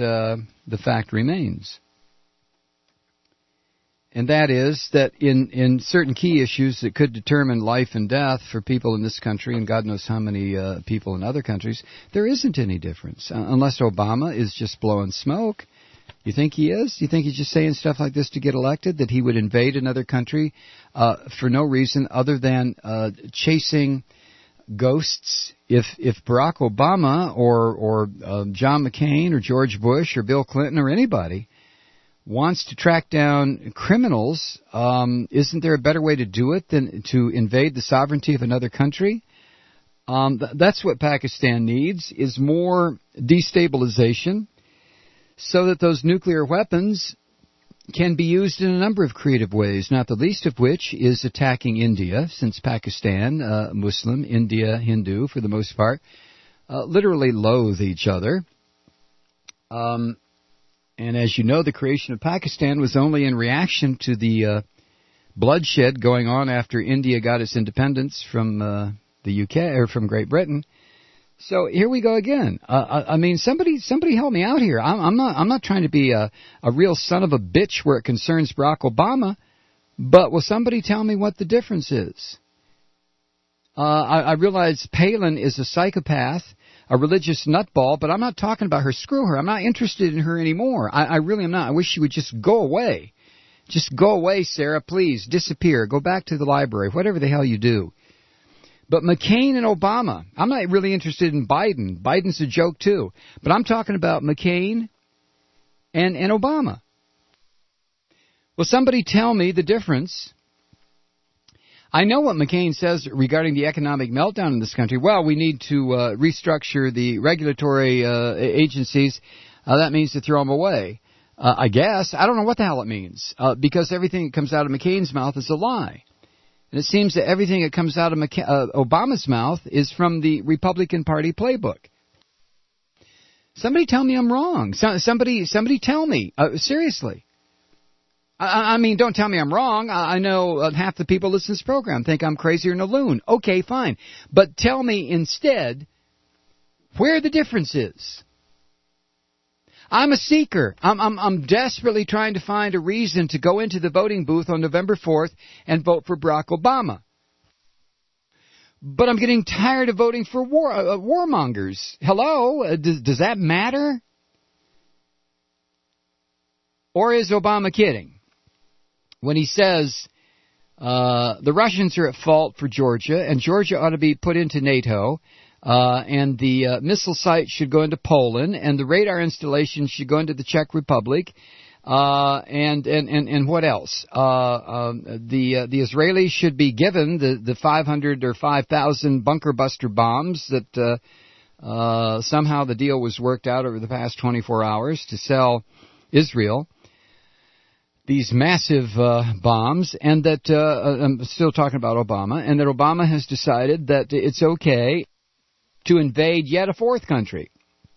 A: And that is that in certain key issues that could determine life and death for people in this country, and God knows how many people in other countries, there isn't any difference. Unless Obama is just blowing smoke. You think he is? You think he's just saying stuff like this to get elected? That he would invade another country for no reason other than chasing ghosts? If Barack Obama or John McCain or George Bush or Bill Clinton or anybody wants to track down criminals, isn't there a better way to do it than to invade the sovereignty of another country? That's what Pakistan needs, is more destabilization so that those nuclear weapons can be used in a number of creative ways, not the least of which is attacking India, since Pakistan, Muslim, India, Hindu, for the most part, literally loathe each other. And as you know, the creation of Pakistan was only in reaction to the bloodshed going on after India got its independence from the UK or from Great Britain. So here we go again. I mean, somebody help me out here. I'm not trying to be a real son of a bitch where it concerns Barack Obama, but will somebody tell me what the difference is? I realize Palin is a psychopath, a religious nutball, but I'm not talking about her. Screw her. I'm not interested in her anymore. I really am not. I wish she would just go away. Just go away, Sarah, please. Disappear. Go back to the library. Whatever the hell you do. But McCain and Obama, I'm not really interested in Biden. Biden's a joke, too. But I'm talking about McCain and Obama. Will somebody tell me the difference? I know what McCain says regarding the economic meltdown in this country. Well, we need to restructure the regulatory agencies. That means to throw them away. I guess. I don't know what the hell it means, because everything that comes out of McCain's mouth is a lie. And it seems that everything that comes out of Obama's mouth is from the Republican Party playbook. Somebody tell me I'm wrong. Somebody tell me. Seriously. I mean, don't tell me I'm wrong. I know half the people listening to this program think I'm crazy or an loon. Okay, fine. But tell me instead where the difference is. I'm a seeker. I'm desperately trying to find a reason to go into the voting booth on November 4th and vote for Barack Obama. But I'm getting tired of voting for warmongers. Hello? Does that matter? Or is Obama kidding when he says the Russians are at fault for Georgia and Georgia ought to be put into NATO? And the missile site should go into Poland, and the radar installation should go into the Czech Republic, and what else? The Israelis should be given the 500 or 5,000 bunker buster bombs that somehow the deal was worked out over the past 24 hours to sell Israel these massive bombs, and that I'm still talking about Obama, and that Obama has decided that it's okay to invade yet a fourth country.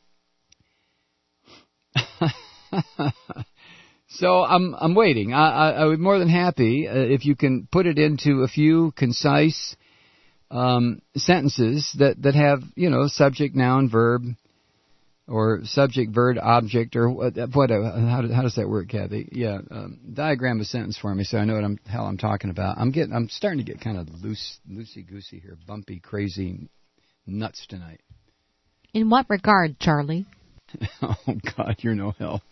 A: So I'm waiting. I would be more than happy if you can put it into a few concise sentences that have, subject, noun, verb, or subject, verb, object, or what? How does that work, Kathy? Yeah, diagram a sentence for me so I know what hell I'm talking about. I'm starting to get kind of loosey goosey here, bumpy, crazy. Nuts tonight.
I: In what regard, Charlie?
A: Oh, God, you're no help.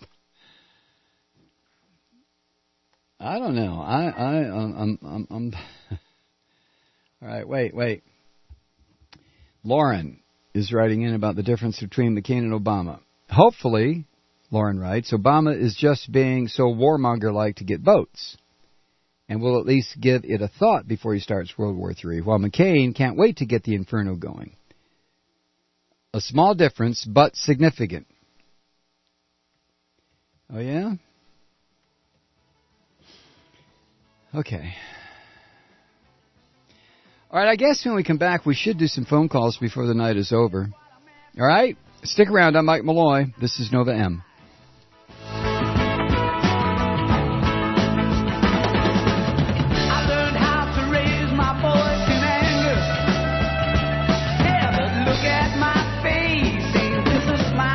A: I don't know. I'm All right, wait. Lauren is writing in about the difference between McCain and Obama. Hopefully, Lauren writes, Obama is just being so warmonger-like to get votes, and will at least give it a thought before he starts World War III, while McCain can't wait to get the inferno going. A small difference, but significant. Oh, yeah? Okay. All right, I guess when we come back, we should do some phone calls before the night is over. All right? Stick around. I'm Mike Malloy. This is Nova M.
F: Look at my face, ain't this a smile?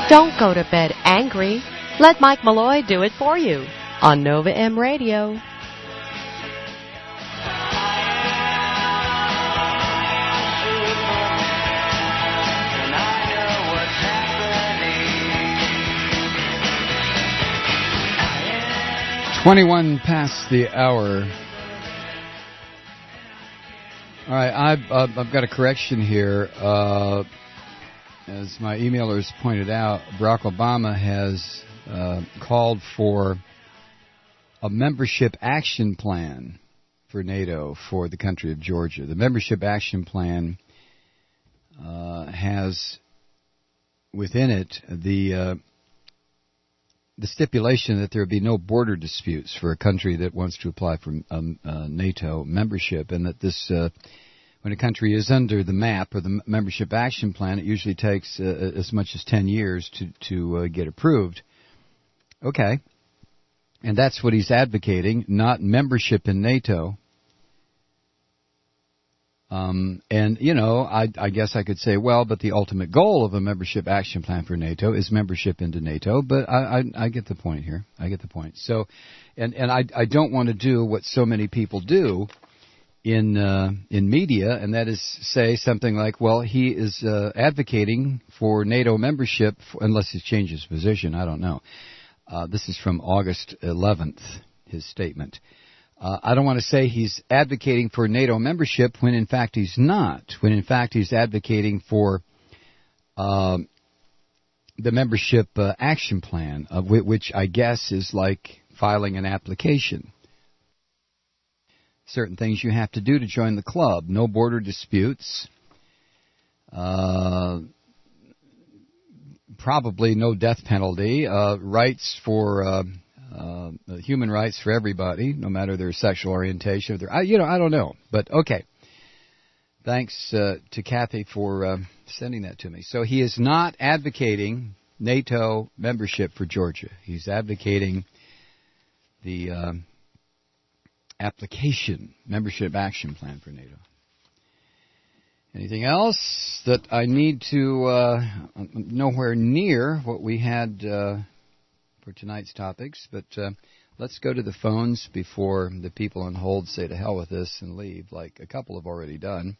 M: Don't go to bed angry. Let Mike Malloy do it for you on Nova M Radio.
A: "21 past the hour." All right, I've got a correction here. As my emailers pointed out, Barack Obama has called for a membership action plan for NATO for the country of Georgia. The membership action plan has within it the stipulation that there would be no border disputes for a country that wants to apply for NATO membership, and that this, when a country is under the MAP or the Membership Action Plan, it usually takes as much as 10 years to get approved. Okay. And that's what he's advocating, not membership in NATO. And, you know, I guess I could say, well, but the ultimate goal of a membership action plan for NATO is membership into NATO. But I get the point here. I get the point. So, and I don't want to do what so many people do in media, and that is say something like, well, he is advocating for NATO membership, unless he changes his position. I don't know. This is from August 11th, his statement. I don't want to say he's advocating for NATO membership when in fact he's not, when in fact he's advocating for the membership action plan, which I guess is like filing an application. Certain things you have to do to join the club. No border disputes. Probably no death penalty. Rights for... human rights for everybody, no matter their sexual orientation. I don't know. But, okay. Thanks to Kathy for sending that to me. So he is not advocating NATO membership for Georgia. He's advocating the application, membership action plan for NATO. Anything else that I need to, nowhere near what we had for tonight's topics, but let's go to the phones before the people on hold say to hell with this and leave, like a couple have already done.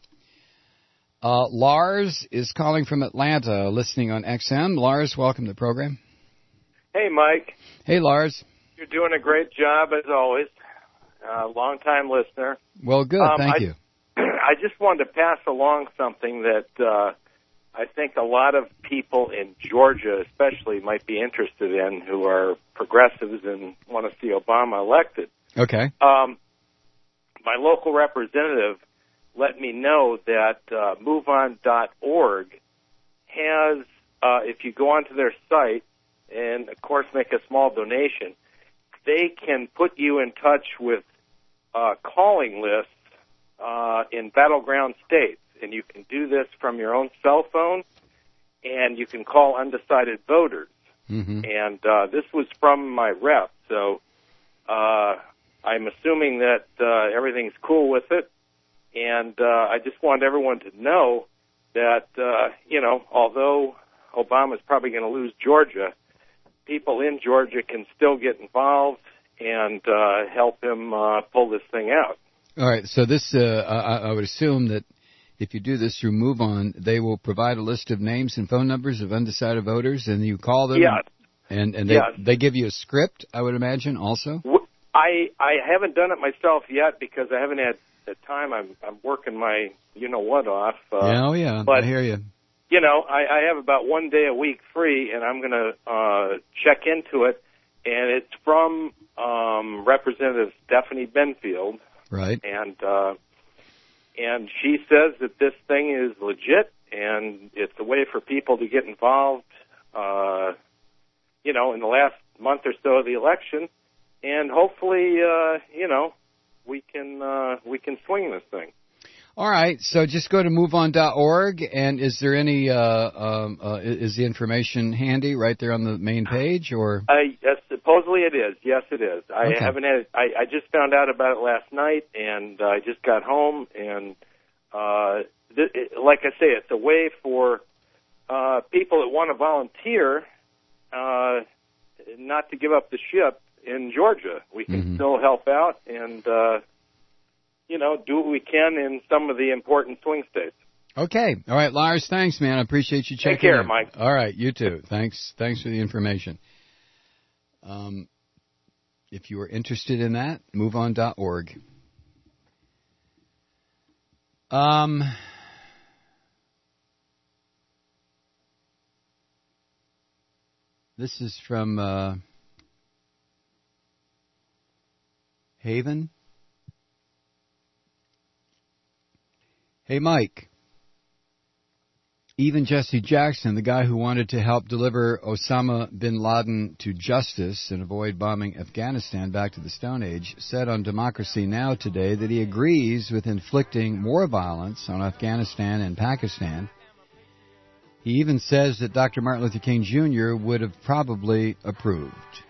A: Lars is calling from Atlanta, listening on XM. Lars, welcome to the program.
O: Hey, Mike.
A: Hey, Lars.
O: You're doing a great job, as always. Long-time listener.
A: Well, good. Thank you.
O: I just wanted to pass along something that I think a lot of people in Georgia especially might be interested in who are progressives and want to see Obama elected.
A: Okay.
O: My local representative let me know that MoveOn.org has, if you go onto their site and, of course, make a small donation, they can put you in touch with calling lists in battleground states. And you can do this from your own cell phone, and you can call undecided voters. Mm-hmm. And this was from my rep, so I'm assuming that everything's cool with it. And I just want everyone to know that, although Obama's probably going to lose Georgia, people in Georgia can still get involved and help him pull this thing out.
A: All right, so this, I would assume that if you do this through MoveOn, they will provide a list of names and phone numbers of undecided voters, and you call them.
O: Yeah.
A: And they give you a script, I would imagine, also.
O: I haven't done it myself yet because I haven't had the time. I'm working my what off.
A: But, I hear you.
O: I have about 1 day a week free, and I'm going to check into it. And it's from Representative Stephanie Benfield.
A: Right.
O: And she says that this thing is legit, and it's a way for people to get involved, in the last month or so of the election, and hopefully, we can swing this thing.
A: All right, so just go to MoveOn.org, and is there any is the information handy right there on the main page, or?
O: Yes, supposedly it is. Yes, it is. I
A: Okay.
O: haven't had. I just found out about it last night, and I just got home, and like I say, it's a way for people that want to volunteer not to give up the ship in Georgia. We can still help out and, do what we can in some of the important swing states.
A: Okay. All right, Lars, thanks, man. I appreciate you checking in.
O: Take care, Mike.
A: All right, you too. Thanks for the information. If you are interested in that, moveon.org. This is from Haven. Hey, Mike. Even Jesse Jackson, the guy who wanted to help deliver Osama bin Laden to justice and avoid bombing Afghanistan back to the Stone Age, said on Democracy Now! Today that he agrees with inflicting more violence on Afghanistan and Pakistan. He even says that Dr. Martin Luther King Jr. would have probably approved.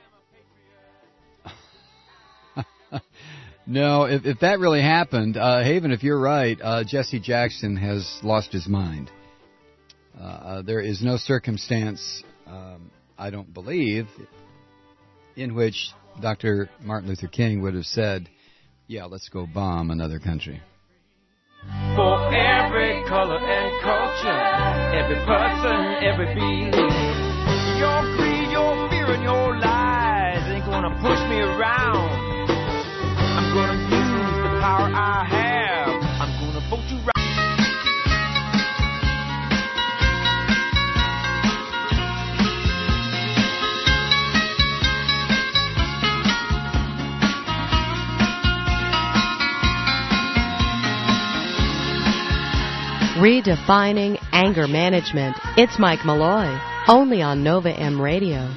A: No, if that really happened, Haven, if you're right, Jesse Jackson has lost his mind. There is no circumstance, I don't believe, in which Dr. Martin Luther King would have said, yeah, let's go bomb another country.
F: For every color and culture, every person, every belief, your greed, your fear, and your lies ain't gonna push me around. I'm gonna use the power I have. I'm gonna vote you right.
M: Redefining anger management. It's Mike Malloy, only on Nova M Radio.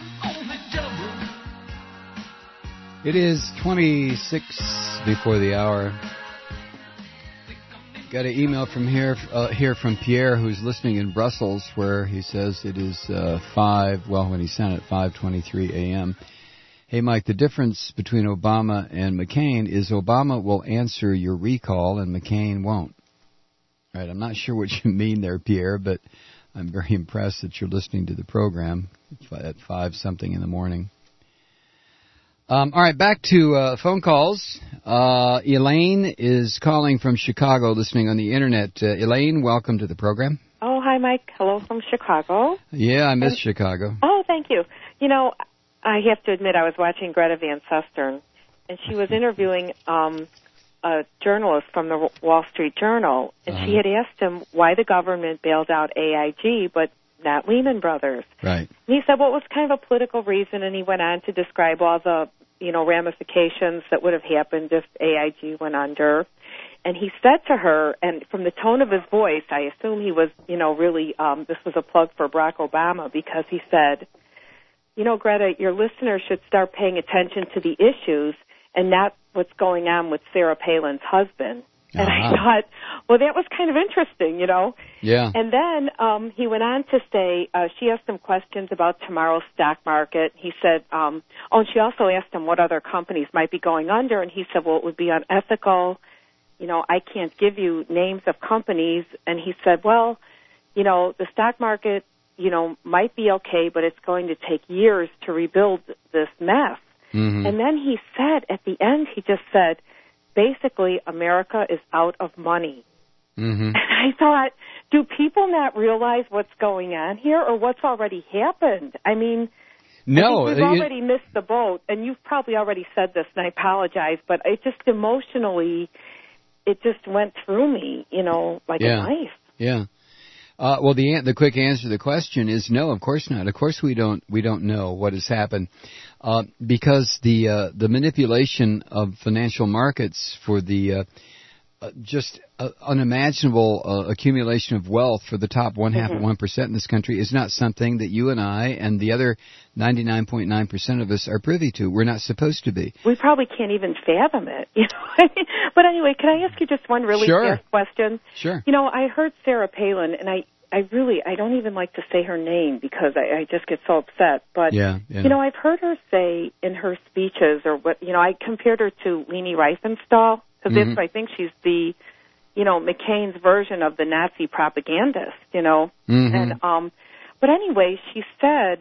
A: It is 26 before the hour. Got an email from here from Pierre, who's listening in Brussels, where he says it is when he sent it, 5:23 a.m. Hey, Mike, the difference between Obama and McCain is Obama will answer your recall and McCain won't. All right, I'm not sure what you mean there, Pierre, but I'm very impressed that you're listening to the program at 5-something in the morning. All right, back to phone calls. Elaine is calling from Chicago, listening on the Internet. Elaine, welcome to the program.
P: Oh, hi, Mike. Hello from Chicago.
A: Yeah, I miss Chicago.
P: Oh, thank you. You know, I have to admit I was watching Greta Van Susteren, and she was interviewing a journalist from the Wall Street Journal, and she had asked him why the government bailed out AIG, but not Lehman Brothers.
A: Right.
P: And he said, well, it was kind of a political reason, and he went on to describe all the, ramifications that would have happened if AIG went under. And he said to her, and from the tone of his voice, I assume he was, really, this was a plug for Barack Obama, because he said, Greta, your listeners should start paying attention to the issues and not what's going on with Sarah Palin's husband. And I thought, well, that was kind of interesting,
A: Yeah.
P: And then he went on to say, she asked him questions about tomorrow's stock market. He said, and she also asked him what other companies might be going under, and he said, well, it would be unethical. I can't give you names of companies. And he said, well, the stock market, might be okay, but it's going to take years to rebuild this mess.
A: Mm-hmm.
P: And then he said, at the end, he just said, basically, America is out of money.
A: Mm-hmm.
P: And I thought, do people not realize what's going on here or what's already happened? I mean,
A: no,
P: I think we've already missed the boat, and you've probably already said this, and I apologize, but it just emotionally, it just went through me, like a knife.
A: Yeah. Well, the quick answer to the question is no, of course not. Of course we don't know what has happened, because the manipulation of financial markets for the just unimaginable accumulation of wealth for the top 0.5 of 1% in this country is not something that you and I and the other 99.9% of us are privy to. We're not supposed to be.
P: We probably can't even fathom it. But anyway, can I ask you just one really fast question?
A: Sure.
P: I heard Sarah Palin, and I don't even like to say her name because I just get so upset. But, I've heard her say in her speeches, or what, I compared her to Leni Riefenstahl, because I think she's the, McCain's version of the Nazi propagandist,
A: Mm-hmm.
P: And, but anyway, she said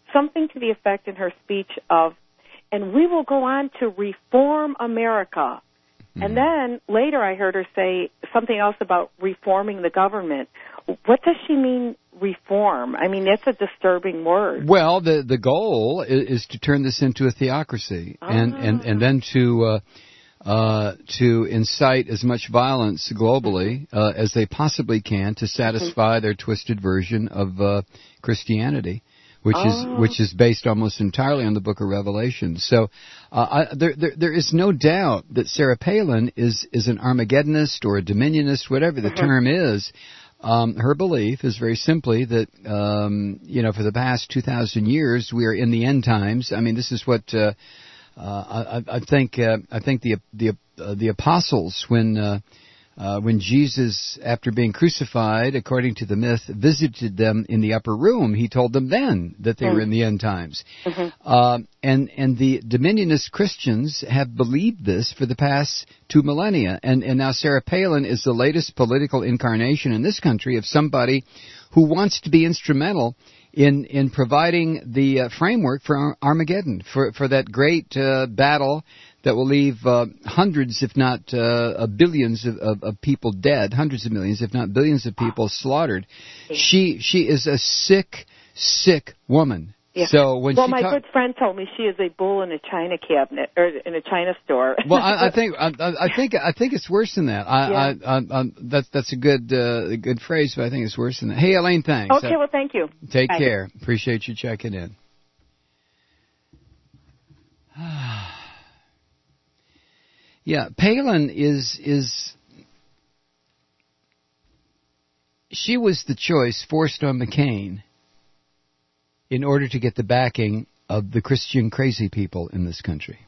P: something to the effect in her speech of, and we will go on to reform America. And then later I heard her say something else about reforming the government. What does she mean, reform? I mean, that's a disturbing word.
A: Well, the goal is to turn this into a theocracy, and then to incite as much violence globally as they possibly can to satisfy their twisted version of Christianity, which is based almost entirely on the Book of Revelation. So there is no doubt that Sarah Palin is an Armageddonist or a Dominionist, whatever the term is. Her belief is very simply that for the past 2,000 years we are in the end times. I mean, this is what I think the apostles, when Jesus, after being crucified, according to the myth, visited them in the upper room, he told them then that they were in the end times. And the Dominionist Christians have believed this for the past 2 millennia. And now Sarah Palin is the latest political incarnation in this country of somebody who wants to be instrumental in providing the framework for Armageddon, for that great battle that will leave hundreds, if not billions of people dead, hundreds of millions, if not billions of people slaughtered. She is a sick woman.
P: Yeah.
A: So when
P: my good friend told me she is a bull in a china cabinet or in a china store.
A: Well, I think it's worse than that. That's a good phrase, but I think it's worse than that. Hey, Elaine, thanks.
P: Okay, well, thank you.
A: Take care. Appreciate you checking in. Yeah, Palin is she was the choice forced on McCain in order to get the backing of the Christian crazy people in this country.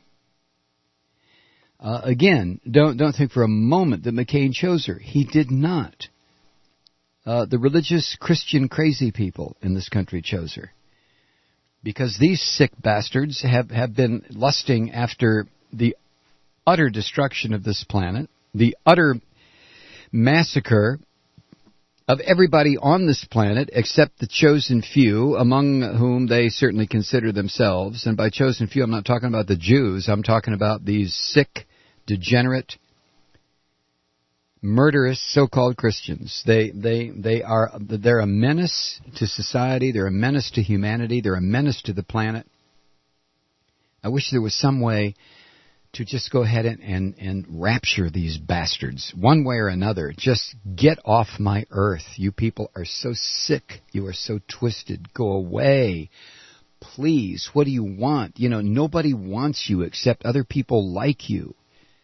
A: Again, don't think for a moment that McCain chose her. He did not. The religious Christian crazy people in this country chose her. Because these sick bastards have been lusting after the utter destruction of this planet, the utter massacre of everybody on this planet except the chosen few, among whom they certainly consider themselves. And by chosen few, I'm not talking about the Jews. I'm talking about these sick, degenerate, murderous so-called Christians. They're a menace to society. They're a menace to humanity. They're a menace to the planet. I wish there was some way to just go ahead and rapture these bastards one way or another. Just get off my earth. You people are so sick. You are so twisted. Go away. Please. What do you want? Nobody wants you except other people like you.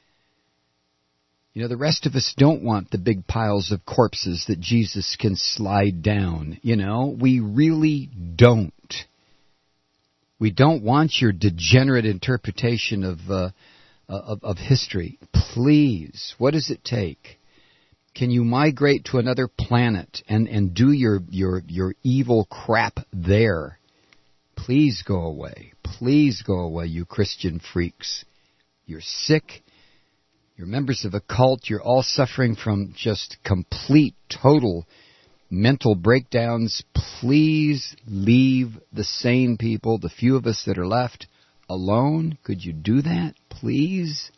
A: The rest of us don't want the big piles of corpses that Jesus can slide down. We really don't. We don't want your degenerate interpretation of history. Please, what does it take? Can you migrate to another planet and do your evil crap there? Please go away. Please go away, you Christian freaks. You're sick. You're members of a cult. You're all suffering from just complete, total mental breakdowns. Please leave the sane people, the few of us that are left, alone. Could you do that, please?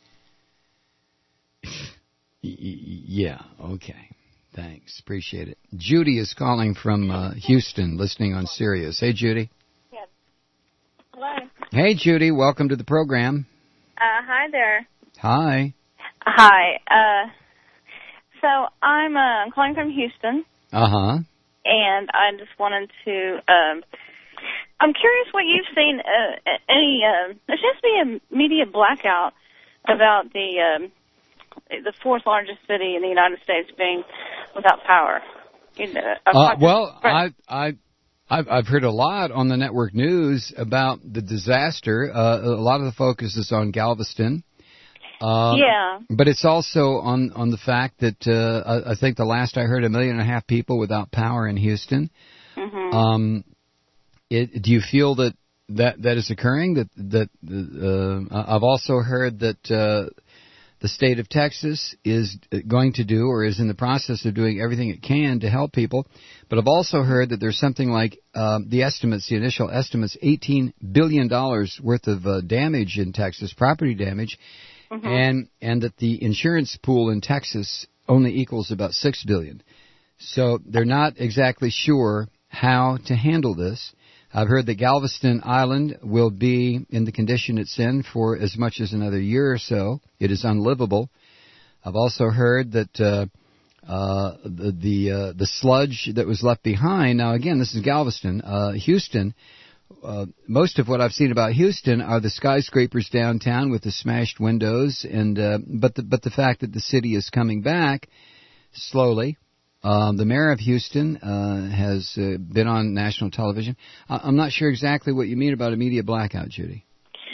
A: Yeah, okay. Thanks. Appreciate it. Judy is calling from Houston, listening on Sirius. Hey, Judy.
Q: Yes. Hello.
A: Hey, Judy. Welcome to the program.
Q: Hi there.
A: Hi.
Q: Hi. So I'm calling from Houston.
A: Uh-huh.
Q: And I just wanted to, I'm curious what you've seen, there seems to be a media blackout about the fourth largest city in the United States being without power.
A: I've heard a lot on the network news about the disaster. A lot of the focus is on Galveston.
Q: Yeah.
A: But it's also on the fact that I think the last I heard, 1.5 million people without power in Houston.
Q: Mm-hmm.
A: Do you feel that is occurring? That I've also heard that the state of Texas is going to do, or is in the process of doing, everything it can to help people. But I've also heard that there's something like the initial estimates, $18 billion worth of damage in Texas, property damage, and that the insurance pool in Texas only equals about $6 billion. So they're not exactly sure how to handle this. I've heard that Galveston Island will be in the condition it's in for as much as another year or so. It is unlivable. I've also heard that the sludge that was left behind. Now, again, this is Galveston, Houston. Most of what I've seen about Houston are the skyscrapers downtown with the smashed windows, and but the fact that the city is coming back slowly. The mayor of Houston has been on national television. I'm not sure exactly what you mean about immediate blackout, Judy.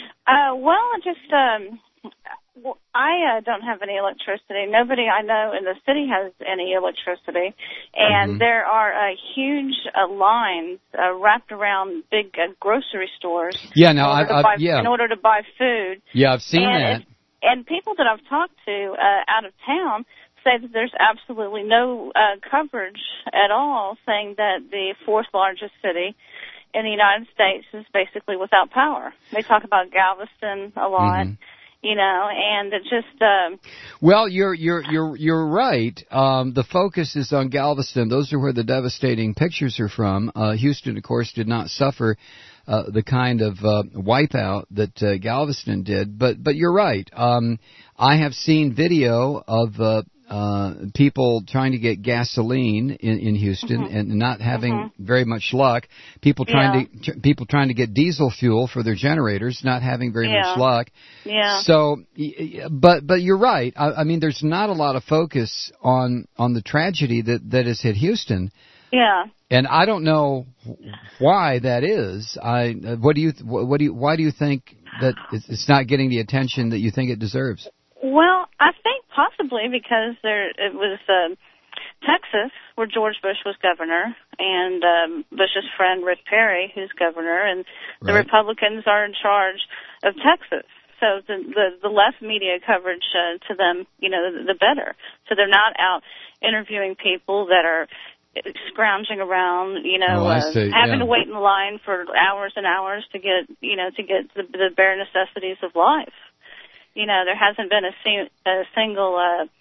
Q: I don't have any electricity. Nobody I know in the city has any electricity. And there are huge lines wrapped around big grocery stores
A: in
Q: order to buy food.
A: Yeah, I've seen that.
Q: And people that I've talked to out of town say that there's absolutely no coverage at all, saying that the fourth largest city in the United States is basically without power. They talk about Galveston a lot, and it just.
A: Well, you're right. The focus is on Galveston. Those are where the devastating pictures are from. Houston, of course, did not suffer the kind of wipeout that Galveston did. But you're right. I have seen video of people trying to get gasoline in Houston and not having very much luck. People trying to get diesel fuel for their generators, not having very much luck.
Q: Yeah.
A: So, but you're right. I mean, there's not a lot of focus on the tragedy that has hit Houston.
Q: Yeah.
A: And I don't know why that is. Why do you think that it's not getting the attention that you think it deserves?
Q: Well, I think possibly because it was Texas, where George Bush was governor, and Bush's friend Rick Perry, who's governor, and the Republicans are in charge of Texas. So the less media coverage to them, the better. So they're not out interviewing people that are scrounging around, having to wait in line for hours and hours to get the bare necessities of life. There hasn't been a single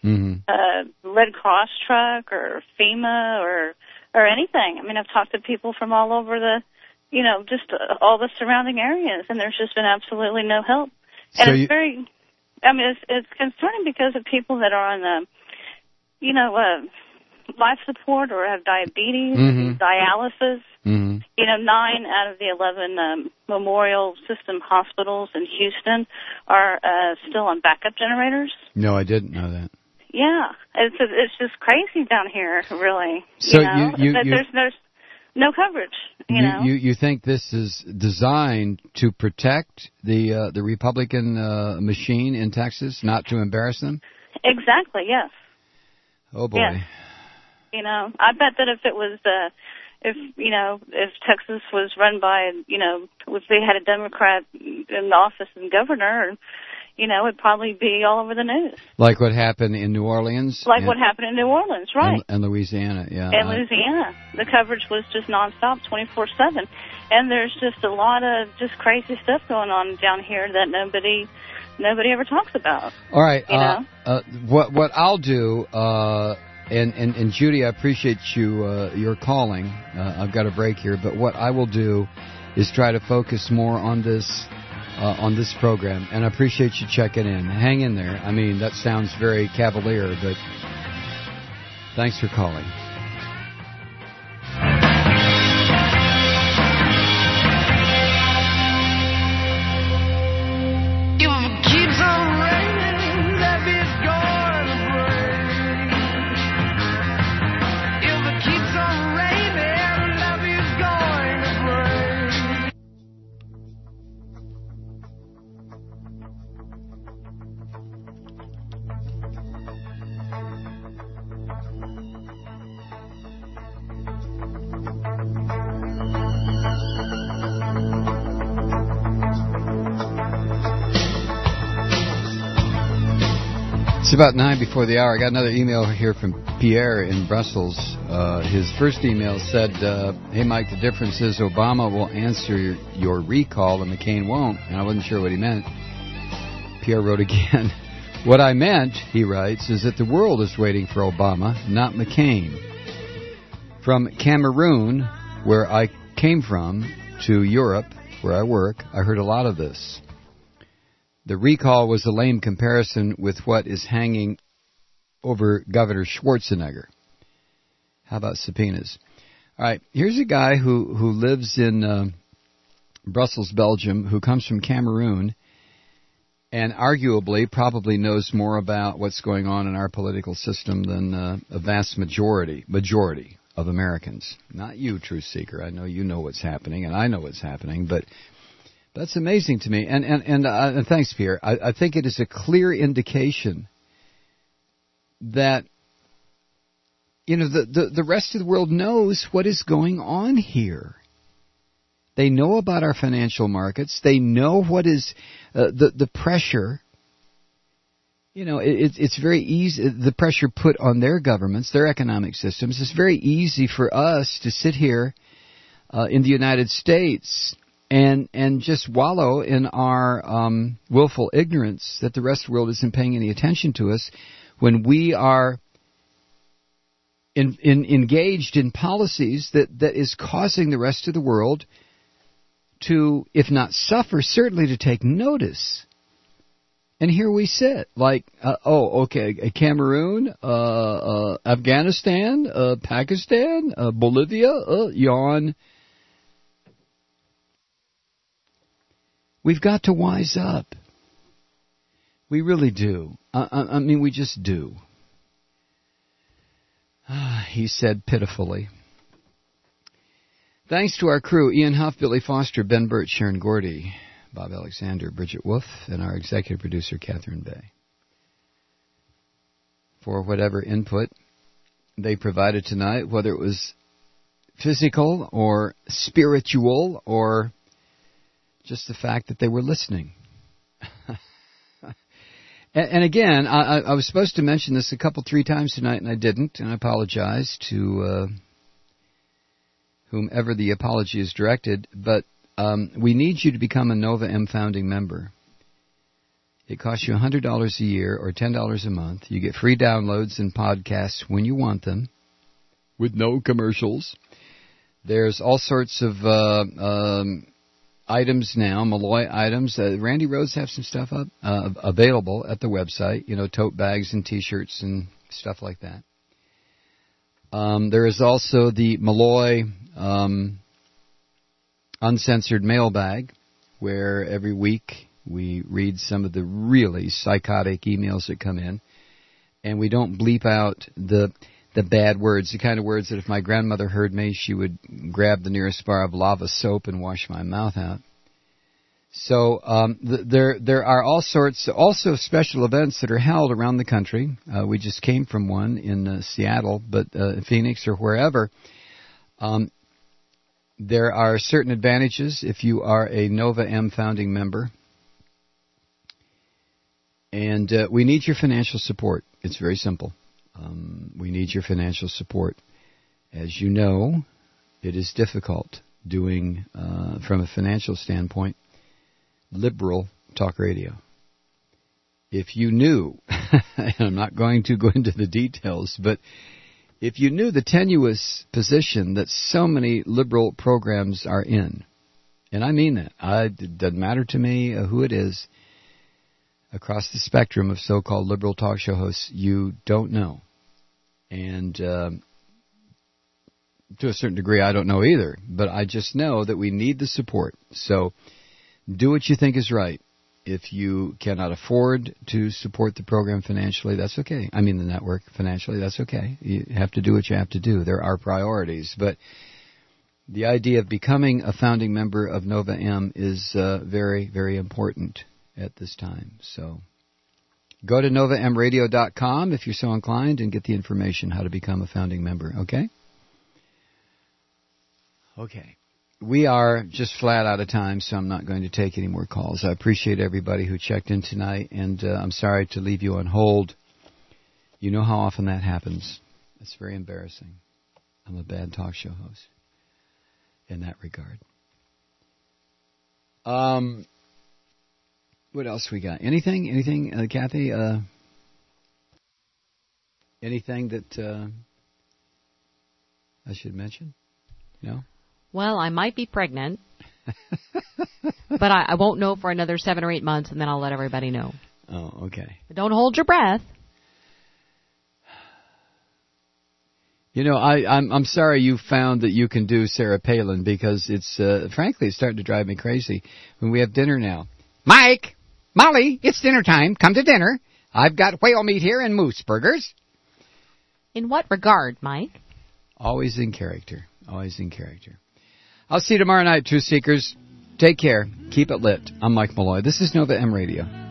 Q: Red Cross truck or FEMA or anything. I mean, I've talked to people from all over just all the surrounding areas, and there's just been absolutely no help. And it's concerning because of people that are on life support or have diabetes, dialysis. 9 out of the 11 Memorial System hospitals in Houston are still on backup generators.
A: No, I didn't know that.
Q: Yeah, it's just crazy down here, really.
A: So
Q: there's no coverage.
A: You think this is designed to protect the Republican machine in Texas, not to embarrass them?
Q: Exactly. Yes.
A: Oh boy.
Q: Yes. I bet that if it was. If Texas was run by, if they had a Democrat in the office and governor, it'd probably be all over the news.
A: Like what happened in New Orleans?
Q: What happened in New Orleans, right.
A: And Louisiana, yeah.
Q: And Louisiana. The coverage was just nonstop, 24/7. And there's just a lot of just crazy stuff going on down here that nobody ever talks about.
A: All right. What I'll do... And Judy, I appreciate your calling. I've got a break here, but what I will do is try to focus more on this program. And I appreciate you checking in. Hang in there. I mean, that sounds very cavalier, but thanks for calling. It's about 9 before the hour. I got another email here from Pierre in Brussels. His first email said, hey, Mike, the difference is Obama will answer your recall and McCain won't. And I wasn't sure what he meant. Pierre wrote again, what I meant, he writes, is that the world is waiting for Obama, not McCain. From Cameroon, where I came from, to Europe, where I work, I heard a lot of this. The recall was a lame comparison with what is hanging over Governor Schwarzenegger. How about subpoenas? All right, here's a guy who lives in Brussels, Belgium, who comes from Cameroon, and arguably probably knows more about what's going on in our political system than a vast majority of Americans. Not you, Truth Seeker. I know you know what's happening, and I know what's happening, but that's amazing to me. And thanks, Pierre. I think it is a clear indication that, you know, the rest of the world knows what is going on here. They know about our financial markets. They know what is the pressure. You know, it's very easy, the pressure put on their governments, their economic systems. It's very easy for us to sit here in the United States and just wallow in our willful ignorance that the rest of the world isn't paying any attention to us when we are engaged in policies that is causing the rest of the world to, if not suffer, certainly to take notice. And here we sit, like, Cameroon, Afghanistan, Pakistan, Bolivia, yawn. We've got to wise up. We really do. I mean, we just do. He said pitifully. Thanks to our crew, Ian Huff, Billy Foster, Ben Burt, Sharon Gordy, Bob Alexander, Bridget Wolf, and our executive producer, Catherine Bay, for whatever input they provided tonight, whether it was physical or spiritual or just the fact that they were listening. and again, I was supposed to mention this three times tonight, and I didn't, and I apologize to whomever the apology is directed, but we need you to become a Nova M founding member. It costs you $100 a year or $10 a month. You get free downloads and podcasts when you want them, with no commercials. There's all sorts of items now, Malloy items. Randy Rhodes have some stuff up available at the website, you know, tote bags and T-shirts and stuff like that. There is also the Malloy uncensored mailbag, where every week we read some of the really psychotic emails that come in, and we don't bleep out the bad words, the kind of words that if my grandmother heard me, she would grab the nearest bar of lava soap and wash my mouth out. So there are all sorts, also special events that are held around the country. We just came from one in Seattle, but Phoenix or wherever. There are certain advantages if you are a Nova M founding member. And we need your financial support. It's very simple. We need your financial support. As you know, it is difficult doing, from a financial standpoint, liberal talk radio. If you knew, and I'm not going to go into the details, but if you knew the tenuous position that so many liberal programs are in, and I mean that, it doesn't matter to me who it is, across the spectrum of so-called liberal talk show hosts, you don't know. And to a certain degree, I don't know either, but I just know that we need the support. So do what you think is right. If you cannot afford to support the program financially, that's okay. I mean the network financially, that's okay. You have to do what you have to do. There are priorities. But the idea of becoming a founding member of Nova M is very, very important at this time. So go to NovaMradio.com if you're so inclined and get the information how to become a founding member, okay? Okay. We are just flat out of time, so I'm not going to take any more calls. I appreciate everybody who checked in tonight, and I'm sorry to leave you on hold. You know how often that happens. It's very embarrassing. I'm a bad talk show host in that regard. What else we got? Anything, Kathy? Anything that I should mention? No?
I: Well, I might be pregnant, but I won't know for another 7 or 8 months, and then I'll let everybody know.
A: Oh, okay.
I: But don't hold your breath.
A: You know, I'm sorry you found that you can do Sarah Palin, because it's frankly it's starting to drive me crazy when we have dinner now. Mike, Molly, it's dinner time. Come to dinner. I've got whale meat here and moose burgers.
I: In what regard, Mike?
A: Always in character. Always in character. I'll see you tomorrow night, Truth Seekers. Take care. Keep it lit. I'm Mike Malloy. This is Nova M Radio.